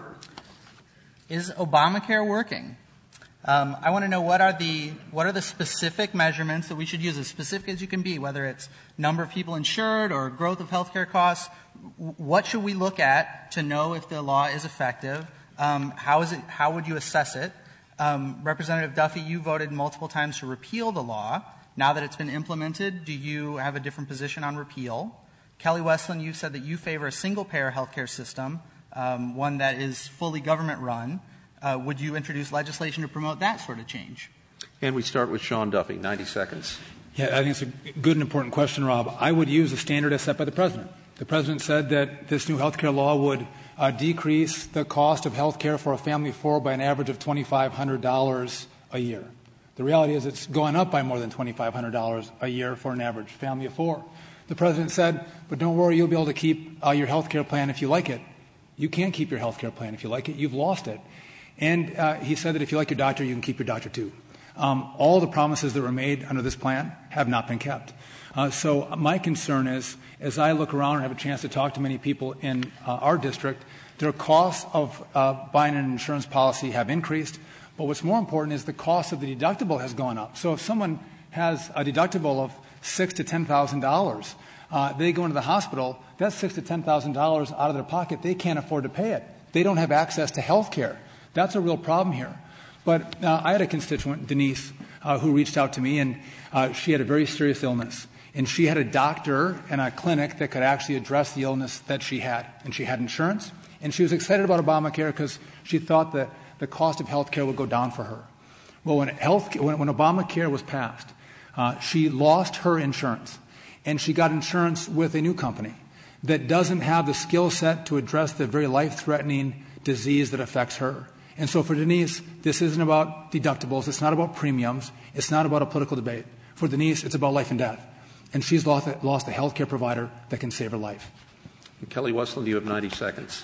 Is Obamacare working? Um, I want to know what are the what are the specific measurements that we should use, as specific as you can be, whether it's number of people insured or growth of healthcare costs. What should we look at to know if the law is effective? Um, how is it? How would you assess it? Um, Representative Duffy, you voted multiple times to repeal the law. Now that it's been implemented, do you have a different position on repeal? Kelly Westland, you said that you favor a single-payer healthcare system, um, one that is fully government-run. Uh, would you introduce legislation to promote that sort of change? And we start with Sean Duffy, ninety seconds. Yeah, I think it's a good and important question, Rob. I would use the standard as set by the President. The President said that this new health care law would uh, decrease the cost of health care for a family of four by an average of two thousand five hundred dollars a year. The reality is it's going up by more than two thousand five hundred dollars a year for an average family of four. The President said, but don't worry, you'll be able to keep uh, your health care plan if you like it. You can't keep your health care plan if you like it. You've lost it. And uh, he said that if you like your doctor, you can keep your doctor too. Um, all the promises that were made under this plan have not been kept. Uh, so my concern is, as I look around and have a chance to talk to many people in uh, our district, their costs of uh, buying an insurance policy have increased. But what's more important is the cost of the deductible has gone up. So if someone has a deductible of six to ten thousand dollars, uh, they go into the hospital. That's six to ten thousand dollars out of their pocket. They can't afford to pay it. They don't have access to health care. That's a real problem here. But uh, I had a constituent, Denise, uh, who reached out to me, and uh, she had a very serious illness. And she had a doctor and a clinic that could actually address the illness that she had. And she had insurance. And she was excited about Obamacare because she thought that the cost of health care would go down for her. Well, when, health, when, when Obamacare was passed, uh, she lost her insurance. And she got insurance with a new company that doesn't have the skill set to address the very life-threatening disease that affects her. And so for Denise, this isn't about deductibles. It's not about premiums. It's not about a political debate. For Denise, it's about life and death. And she's lost a, lost a health care provider that can save her life. And Kelly Westland, you have ninety seconds.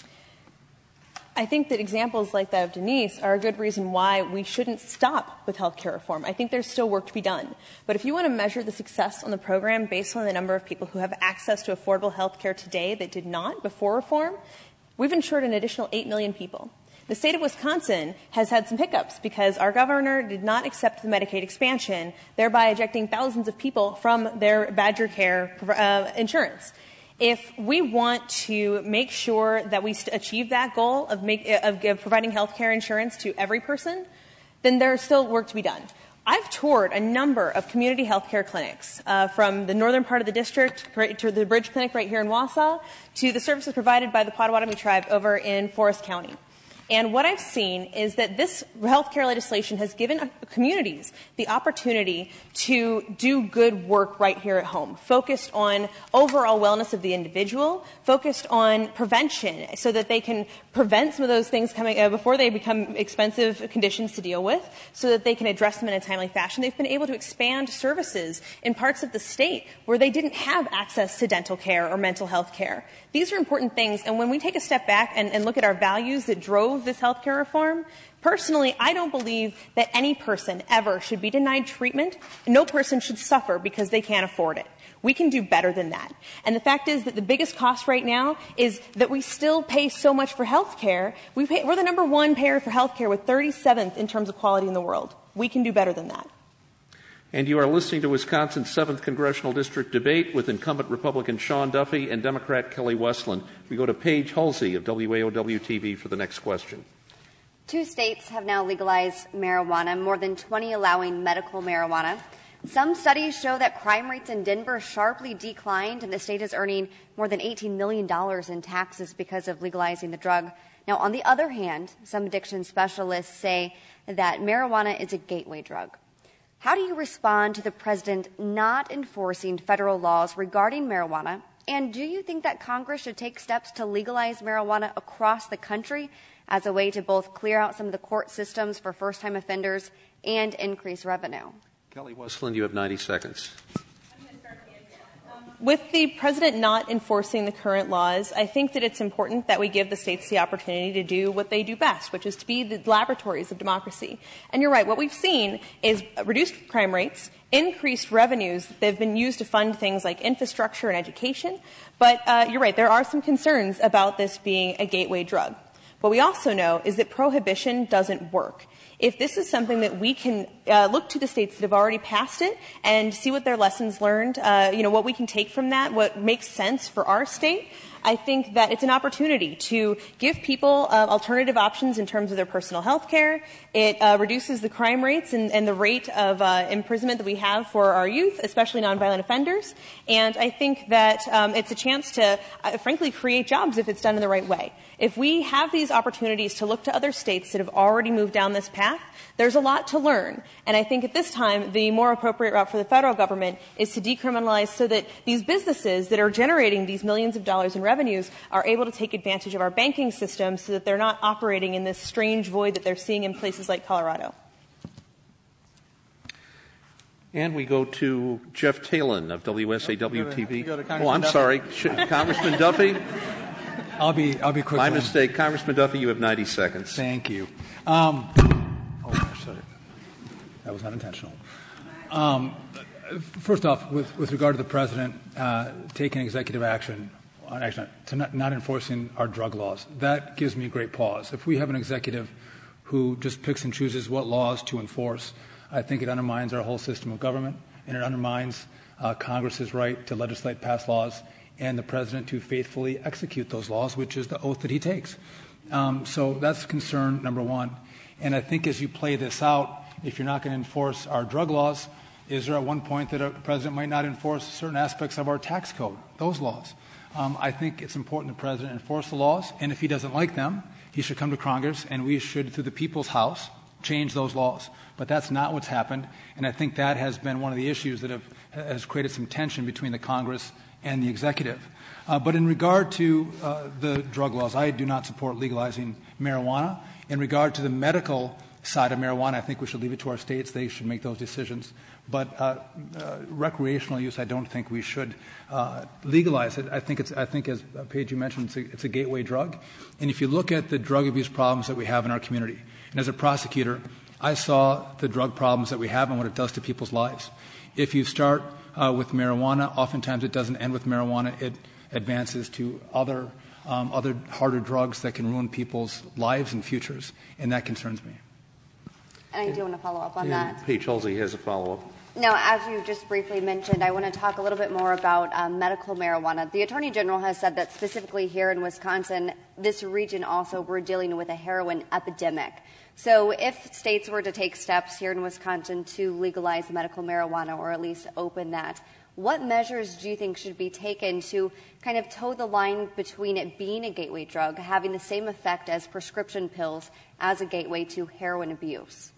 I think that examples like that of Denise are a good reason why we shouldn't stop with health care reform. I think there's still work to be done. But if you want to measure the success on the program based on the number of people who have access to affordable health care today that did not before reform, we've insured an additional eight million people. The state of Wisconsin has had some hiccups because our governor did not accept the Medicaid expansion, thereby ejecting thousands of people from their Badger Care uh, insurance. If we want to make sure that we st- achieve that goal of, make, of, of providing health care insurance to every person, then there's still work to be done. I've toured a number of community health care clinics, uh, from the northern part of the district right to the Bridge Clinic right here in Wausau to the services provided by the Potawatomi tribe over in Forest County. And what I've seen is that this health care legislation has given communities the opportunity to do good work right here at home, focused on overall wellness of the individual, focused on prevention so that they can prevent some of those things coming uh, before they become expensive conditions to deal with, so that they can address them in a timely fashion. They've been able to expand services in parts of the state where they didn't have access to dental care or mental health care. These are important things, and when we take a step back and, and look at our values that drove this health care reform, personally, I don't believe that any person ever should be denied treatment. No person should suffer because they can't afford it. We can do better than that. And the fact is that the biggest cost right now is that we still pay so much for health care. We pay, we're the number one payer for health care with thirty-seventh in terms of quality in the world. We can do better than that. And you are listening to Wisconsin's seventh Congressional District debate with incumbent Republican Sean Duffy and Democrat Kelly Westland. We go to Paige Halsey of W A O W T V for the next question. Two states have now legalized marijuana, more than twenty allowing medical marijuana. Some studies show that crime rates in Denver sharply declined, and the state is earning more than eighteen million dollars in taxes because of legalizing the drug. Now, on the other hand, some addiction specialists say that marijuana is a gateway drug. How do you respond to the president not enforcing federal laws regarding marijuana? And do you think that Congress should take steps to legalize marijuana across the country as a way to both clear out some of the court systems for first-time offenders and increase revenue? Kelly Westland, you have ninety seconds. With the president not enforcing the current laws, I think that it's important that we give the states the opportunity to do what they do best, which is to be the laboratories of democracy. And you're right, what we've seen is reduced crime rates, increased revenues that have been used to fund things like infrastructure and education. But uh, you're right, there are some concerns about this being a gateway drug. What we also know is that prohibition doesn't work. If this is something that we can uh, look to the states that have already passed it and see what their lessons learned, uh, you know, what we can take from that, what makes sense for our state, I think that it's an opportunity to give people uh, alternative options in terms of their personal health care. It uh, reduces the crime rates and, and the rate of uh, imprisonment that we have for our youth, especially nonviolent offenders. And I think that um, it's a chance to, uh, frankly, create jobs if it's done in the right way. If we have these opportunities to look to other states that have already moved down this path, there's a lot to learn. And I think at this time, the more appropriate route for the federal government is to decriminalize so that these businesses that are generating these millions of dollars in revenues are able to take advantage of our banking system so that they're not operating in this strange void that they're seeing in places like Colorado. And we go to Jeff Talon of W S A W T V. To, to oh, I'm Duffy. sorry. Congressman Duffy? I'll be I'll be quick. My mistake. Congressman Duffy, you have ninety seconds. Thank you. Um, oh, gosh, sorry. That was not intentional. Um, first off, with, with regard to the president uh, taking executive action, on, actually, to not, not enforcing our drug laws, that gives me great pause. If we have an executive who just picks and chooses what laws to enforce, I think it undermines our whole system of government, and it undermines uh, Congress's right to legislate, pass laws, and the president to faithfully execute those laws, which is the oath that he takes. Um, so that's concern number one. And I think as you play this out, if you're not going to enforce our drug laws, is there at one point that a president might not enforce certain aspects of our tax code, those laws? Um, I think it's important the president enforce the laws, and if he doesn't like them, he should come to Congress, and we should, through the people's house, change those laws. But that's not what's happened, and I think that has been one of the issues that have has created some tension between the Congress and the executive. Uh, but in regard to uh, the drug laws, I do not support legalizing marijuana. In regard to the medical side of marijuana, I think we should leave it to our states. They should make those decisions. But uh, uh, recreational use, I don't think we should uh, legalize it. I think it's, I think as Paige, you mentioned, it's a, it's a gateway drug. And if you look at the drug abuse problems that we have in our community, and as a prosecutor, I saw the drug problems that we have and what it does to people's lives. If you start uh, with marijuana, oftentimes it doesn't end with marijuana. It advances to other um, other harder drugs that can ruin people's lives and futures, and that concerns me. And I do want to follow up on and that. Paige Halsey has a follow-up. Now, as you just briefly mentioned, I want to talk a little bit more about um, medical marijuana. The Attorney General has said that specifically here in Wisconsin, this region also, we're dealing with a heroin epidemic. So if states were to take steps here in Wisconsin to legalize medical marijuana or at least open that, what measures do you think should be taken to kind of toe the line between it being a gateway drug, having the same effect as prescription pills as a gateway to heroin abuse?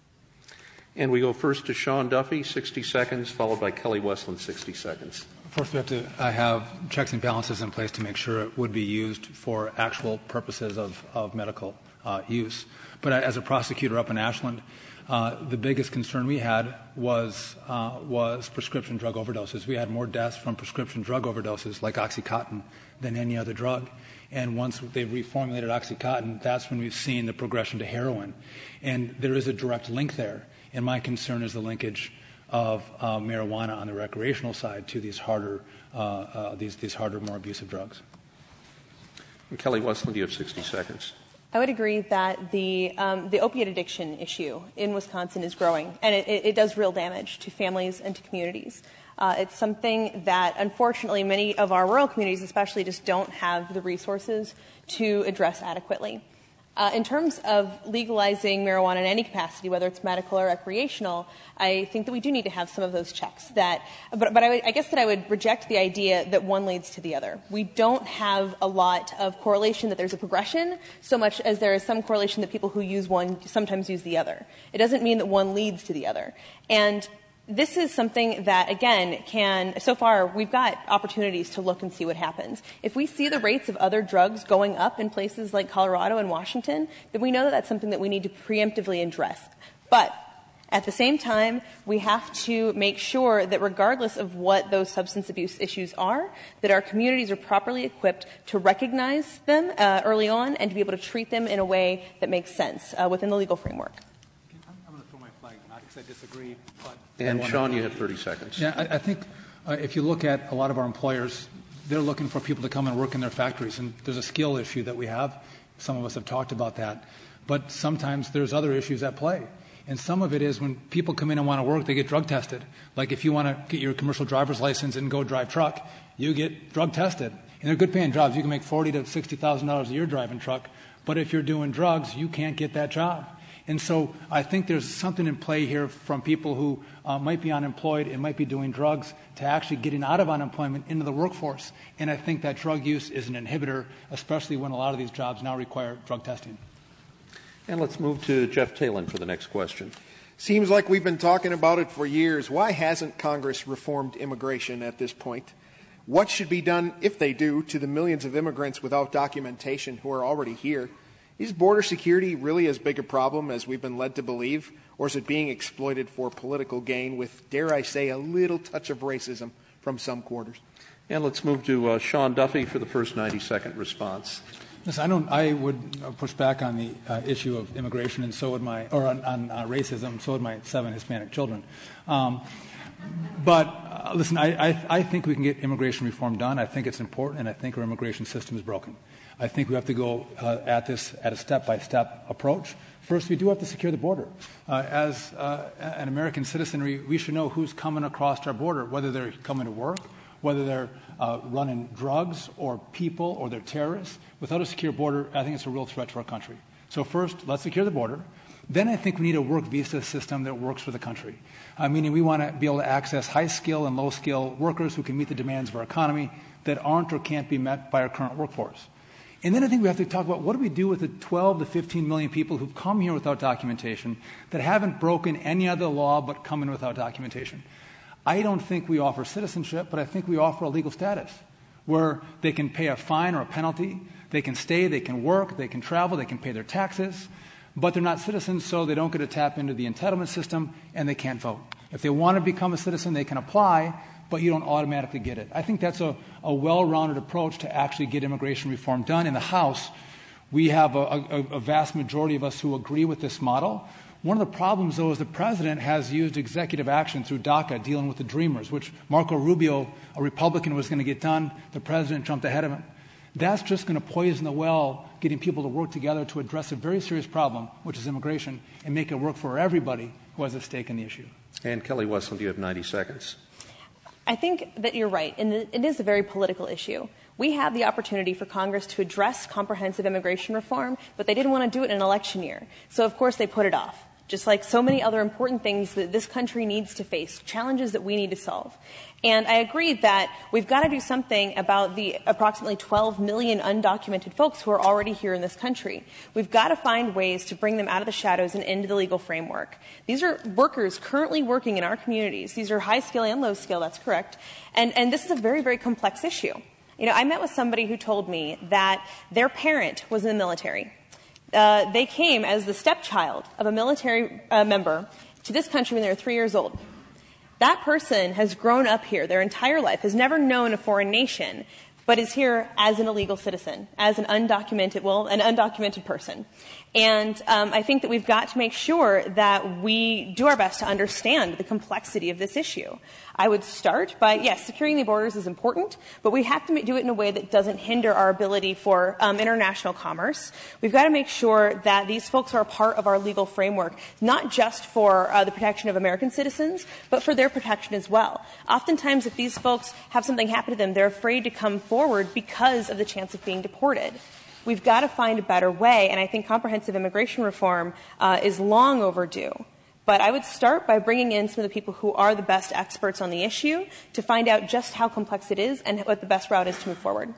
And we go first to Sean Duffy, sixty seconds, followed by Kelly Westland, sixty seconds. First, we have to uh, have checks and balances in place to make sure it would be used for actual purposes of, of medical uh, use. But as a prosecutor up in Ashland, uh, the biggest concern we had was uh, was prescription drug overdoses. We had more deaths from prescription drug overdoses, like OxyContin, than any other drug. And once they reformulated OxyContin, that's when we've seen the progression to heroin. And there is a direct link there. And my concern is the linkage of uh, marijuana on the recreational side to these harder, uh, uh, these these harder, more abusive drugs. And Kelly Westland, you have sixty seconds. I would agree that the um, the opiate addiction issue in Wisconsin is growing, and it, it does real damage to families and to communities. Uh, it's something that, unfortunately, many of our rural communities especially just don't have the resources to address adequately. Uh, in terms of legalizing marijuana in any capacity, whether it's medical or recreational, I think that we do need to have some of those checks. That, but but I, would, I guess that I would reject the idea that one leads to the other. We don't have a lot of correlation that there's a progression, so much as there is some correlation that people who use one sometimes use the other. It doesn't mean that one leads to the other. And this is something that, again, can, so far, we've got opportunities to look and see what happens. If we see the rates of other drugs going up in places like Colorado and Washington, then we know that that's something that we need to preemptively address. But at the same time, we have to make sure that regardless of what those substance abuse issues are, that our communities are properly equipped to recognize them uh, early on and to be able to treat them in a way that makes sense uh, within the legal framework. I'm going to throw my flag, not because I disagree, but... And, Sean, you have thirty seconds. Yeah, I, I think uh, if you look at a lot of our employers, they're looking for people to come and work in their factories, and there's a skill issue that we have. Some of us have talked about that. But sometimes there's other issues at play. And some of it is when people come in and want to work, they get drug tested. Like if you want to get your commercial driver's license and go drive truck, you get drug tested. And they're good paying jobs. You can make forty thousand to sixty thousand dollars a year driving truck. But if you're doing drugs, you can't get that job. And so I think there's something in play here from people who uh, might be unemployed and might be doing drugs to actually getting out of unemployment into the workforce. And I think that drug use is an inhibitor, especially when a lot of these jobs now require drug testing. And let's move to Jeff Talon for the next question. Seems like we've been talking about it for years. Why hasn't Congress reformed immigration at this point? What should be done, if they do, to the millions of immigrants without documentation who are already here? Is border security really as big a problem as we've been led to believe, or is it being exploited for political gain with, dare I say, a little touch of racism from some quarters? And let's move to uh, Sean Duffy for the first ninety-second response. Listen, I don't. I would push back on the uh, issue of immigration, and so would my, or on, on uh, racism. So would my seven Hispanic children. Um, but uh, listen, I, I, I think we can get immigration reform done. I think it's important, and I think our immigration system is broken. I think we have to go uh, at this at a step-by-step approach. First, we do have to secure the border. Uh, as uh, an American citizen, we, we should know who's coming across our border, whether they're coming to work, whether they're uh, running drugs or people or they're terrorists. Without a secure border, I think it's a real threat to our country. So first, let's secure the border. Then I think we need a work visa system that works for the country, uh, meaning we want to be able to access high-skill and low-skill workers who can meet the demands of our economy that aren't or can't be met by our current workforce. And then I think we have to talk about what do we do with the twelve to fifteen million people who've come here without documentation, that haven't broken any other law but come in without documentation. I don't think we offer citizenship, but I think we offer a legal status where they can pay a fine or a penalty, they can stay, they can work, they can travel, they can pay their taxes, but they're not citizens, so they don't get to tap into the entitlement system and they can't vote. If they want to become a citizen, they can apply, but you don't automatically get it. I think that's a, a well-rounded approach to actually get immigration reform done. In the House, we have a, a, a vast majority of us who agree with this model. One of the problems, though, is the president has used executive action through DACA dealing with the Dreamers, which Marco Rubio, a Republican, was going to get done. The president jumped ahead of him. That's just going to poison the well, getting people to work together to address a very serious problem, which is immigration, and make it work for everybody who has a stake in the issue. And Kelly Westland, you have ninety seconds. I think that you're right, and it is a very political issue. We have the opportunity for Congress to address comprehensive immigration reform, but they didn't want to do it in an election year. So, of course, they put it off, just like so many other important things that this country needs to face, challenges that we need to solve. And I agree that we've got to do something about the approximately twelve million undocumented folks who are already here in this country. We've got to find ways to bring them out of the shadows and into the legal framework. These are workers currently working in our communities. These are high skill and low skill, that's correct. And, and this is a very, very complex issue. You know, I met with somebody who told me that their parent was in the military. Uh, they came as the stepchild of a military uh, member to this country when they were three years old. That person has grown up here their entire life, has never known a foreign nation, but is here as an illegal citizen, as an undocumented, well, an undocumented person. And um, I think that we've got to make sure that we do our best to understand the complexity of this issue. I would start by, yes, securing the borders is important, but we have to do it in a way that doesn't hinder our ability for um, international commerce. We've got to make sure that these folks are a part of our legal framework, not just for uh, the protection of American citizens, but for their protection as well. Oftentimes, if these folks have something happen to them, they're afraid to come forward because of the chance of being deported. We've got to find a better way, and I think comprehensive immigration reform uh, is long overdue. But I would start by bringing in some of the people who are the best experts on the issue to find out just how complex it is and what the best route is to move forward.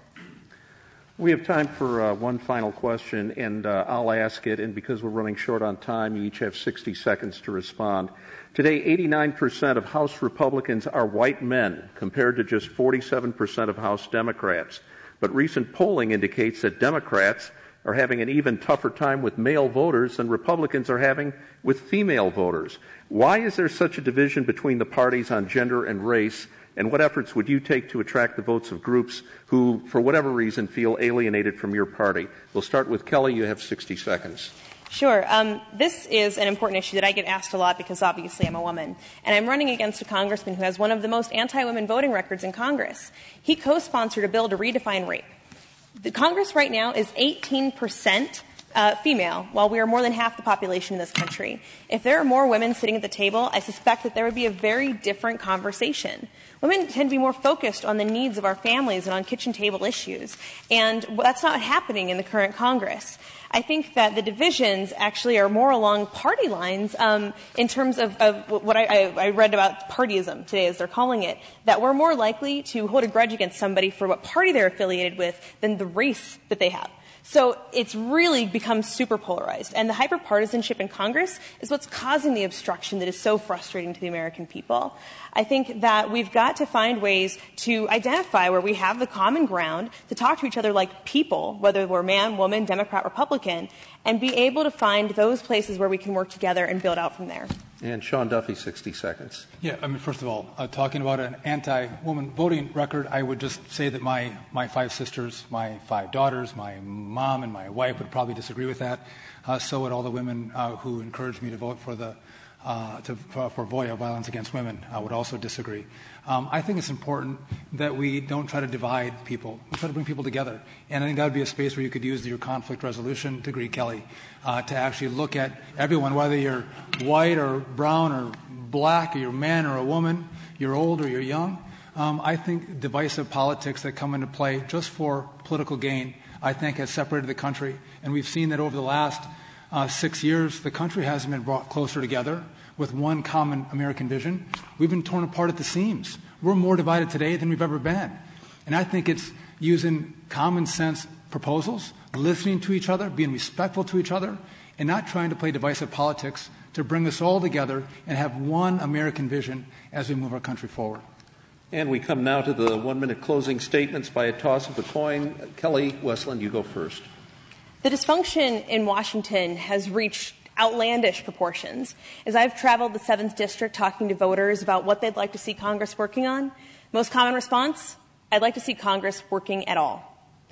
We have time for uh, one final question, and uh, I'll ask it. And because we're running short on time, you each have sixty seconds to respond. Today, eighty-nine percent of House Republicans are white men, compared to just forty-seven percent of House Democrats. But recent polling indicates that Democrats are having an even tougher time with male voters than Republicans are having with female voters. Why is there such a division between the parties on gender and race? And what efforts would you take to attract the votes of groups who, for whatever reason, feel alienated from your party? We'll start with Kelly. You have sixty seconds. Sure. Um, this is an important issue that I get asked a lot because obviously I'm a woman. And I'm running against a congressman who has one of the most anti-women voting records in Congress. He co-sponsored a bill to redefine rape. The Congress right now is eighteen percent uh, female, while we are more than half the population in this country. If there are more women sitting at the table, I suspect that there would be a very different conversation. Women tend to be more focused on the needs of our families and on kitchen table issues, and that's not happening in the current Congress. I think that the divisions actually are more along party lines um, in terms of, of what I, I, I read about partyism today, as they're calling it, that we're more likely to hold a grudge against somebody for what party they're affiliated with than the race that they have. So it's really become super polarized. And the hyperpartisanship in Congress is what's causing the obstruction that is so frustrating to the American people. I think that we've got to find ways to identify where we have the common ground, to talk to each other like people, whether we're man, woman, Democrat, Republican, and be able to find those places where we can work together and build out from there. And Sean Duffy, sixty seconds. Yeah, I mean, first of all, uh, talking about an anti-woman voting record, I would just say that my, my five sisters, my five daughters, my mom and my wife would probably disagree with that. Uh, so would all the women uh, who encouraged me to vote for the uh, to, for, for VOIA, violence against women. I would also disagree. Um, I think it's important that we don't try to divide people. We try to bring people together. And I think that would be a space where you could use your conflict resolution degree, Kelly, uh, to actually look at everyone, whether you're white or brown or black, or you're a man or a woman, you're old or you're young. Um, I think divisive politics that come into play just for political gain, I think, has separated the country. And we've seen that over the last uh, six years, the country hasn't been brought closer together with one common American vision. We've been torn apart at the seams. We're more divided today than we've ever been. And I think it's using common sense proposals, listening to each other, being respectful to each other, and not trying to play divisive politics to bring us all together and have one American vision as we move our country forward. And we come now to the one-minute closing statements by a toss of the coin. Kelly Westland, you go first. The dysfunction in Washington has reached outlandish proportions. As I've traveled the seventh District talking to voters about what they'd like to see Congress working on, most common response, I'd like to see Congress working at all.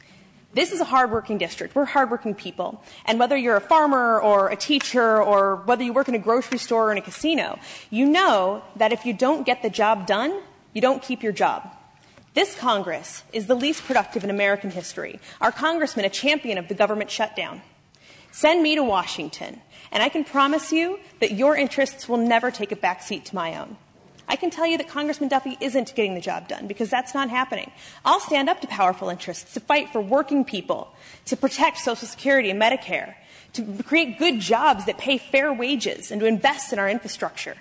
This is a hardworking district. We're hardworking people. And whether you're a farmer or a teacher or whether you work in a grocery store or in a casino, you know that if you don't get the job done, you don't keep your job. This Congress is the least productive in American history. Our congressman, a champion of the government shutdown. Send me to Washington, and I can promise you that your interests will never take a backseat to my own. I can tell you that Congressman Duffy isn't getting the job done because that's not happening. I'll stand up to powerful interests, to fight for working people, to protect Social Security and Medicare, to create good jobs that pay fair wages, and to invest in our infrastructure.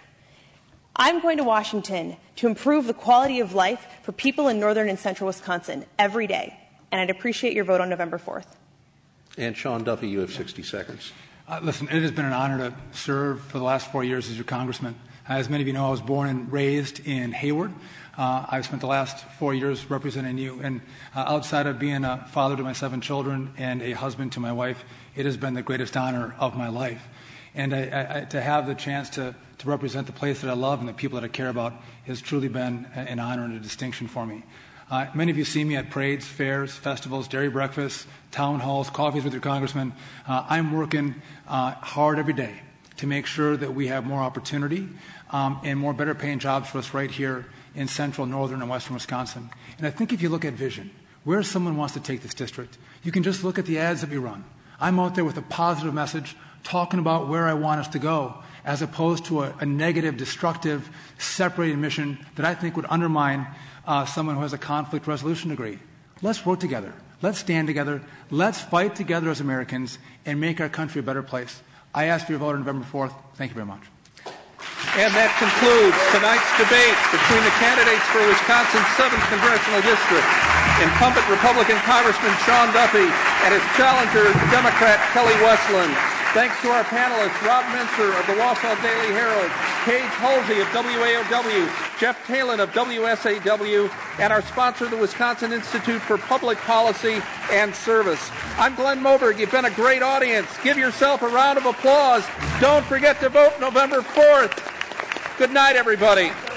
I'm going to Washington to improve the quality of life for people in northern and central Wisconsin every day, and I'd appreciate your vote on November fourth. And Sean Duffy, you have sixty seconds. Uh, listen, it has been an honor to serve for the last four years as your congressman. As many of you know, I was born and raised in Hayward. Uh, I've spent the last four years representing you. And uh, outside of being a father to my seven children and a husband to my wife, it has been the greatest honor of my life. And I, I, to have the chance to, to represent the place that I love and the people that I care about has truly been an honor and a distinction for me. Uh, many of you see me at parades, fairs, festivals, dairy breakfasts, town halls, coffees with your congressman. Uh, I'm working uh, hard every day to make sure that we have more opportunity um, and more better paying jobs for us right here in central, northern, and western Wisconsin. And I think if you look at vision, where someone wants to take this district, you can just look at the ads that we run. I'm out there with a positive message talking about where I want us to go, as opposed to a, a negative, destructive, separated mission that I think would undermine uh, someone who has a conflict resolution degree. Let's work together. Let's stand together. Let's fight together as Americans and make our country a better place. I ask for your vote on November fourth. Thank you very much. And that concludes tonight's debate between the candidates for Wisconsin's seventh Congressional District, incumbent Republican Congressman Sean Duffy and his challenger, Democrat Kelly Westland. Thanks to our panelists, Rob Mincer of the Wausau Daily Herald, Paige Halsey of W A O W, Jeff Talon of W S A W, and our sponsor, the Wisconsin Institute for Public Policy and Service. I'm Glenn Moberg. You've been a great audience. Give yourself a round of applause. Don't forget to vote November fourth. Good night, everybody.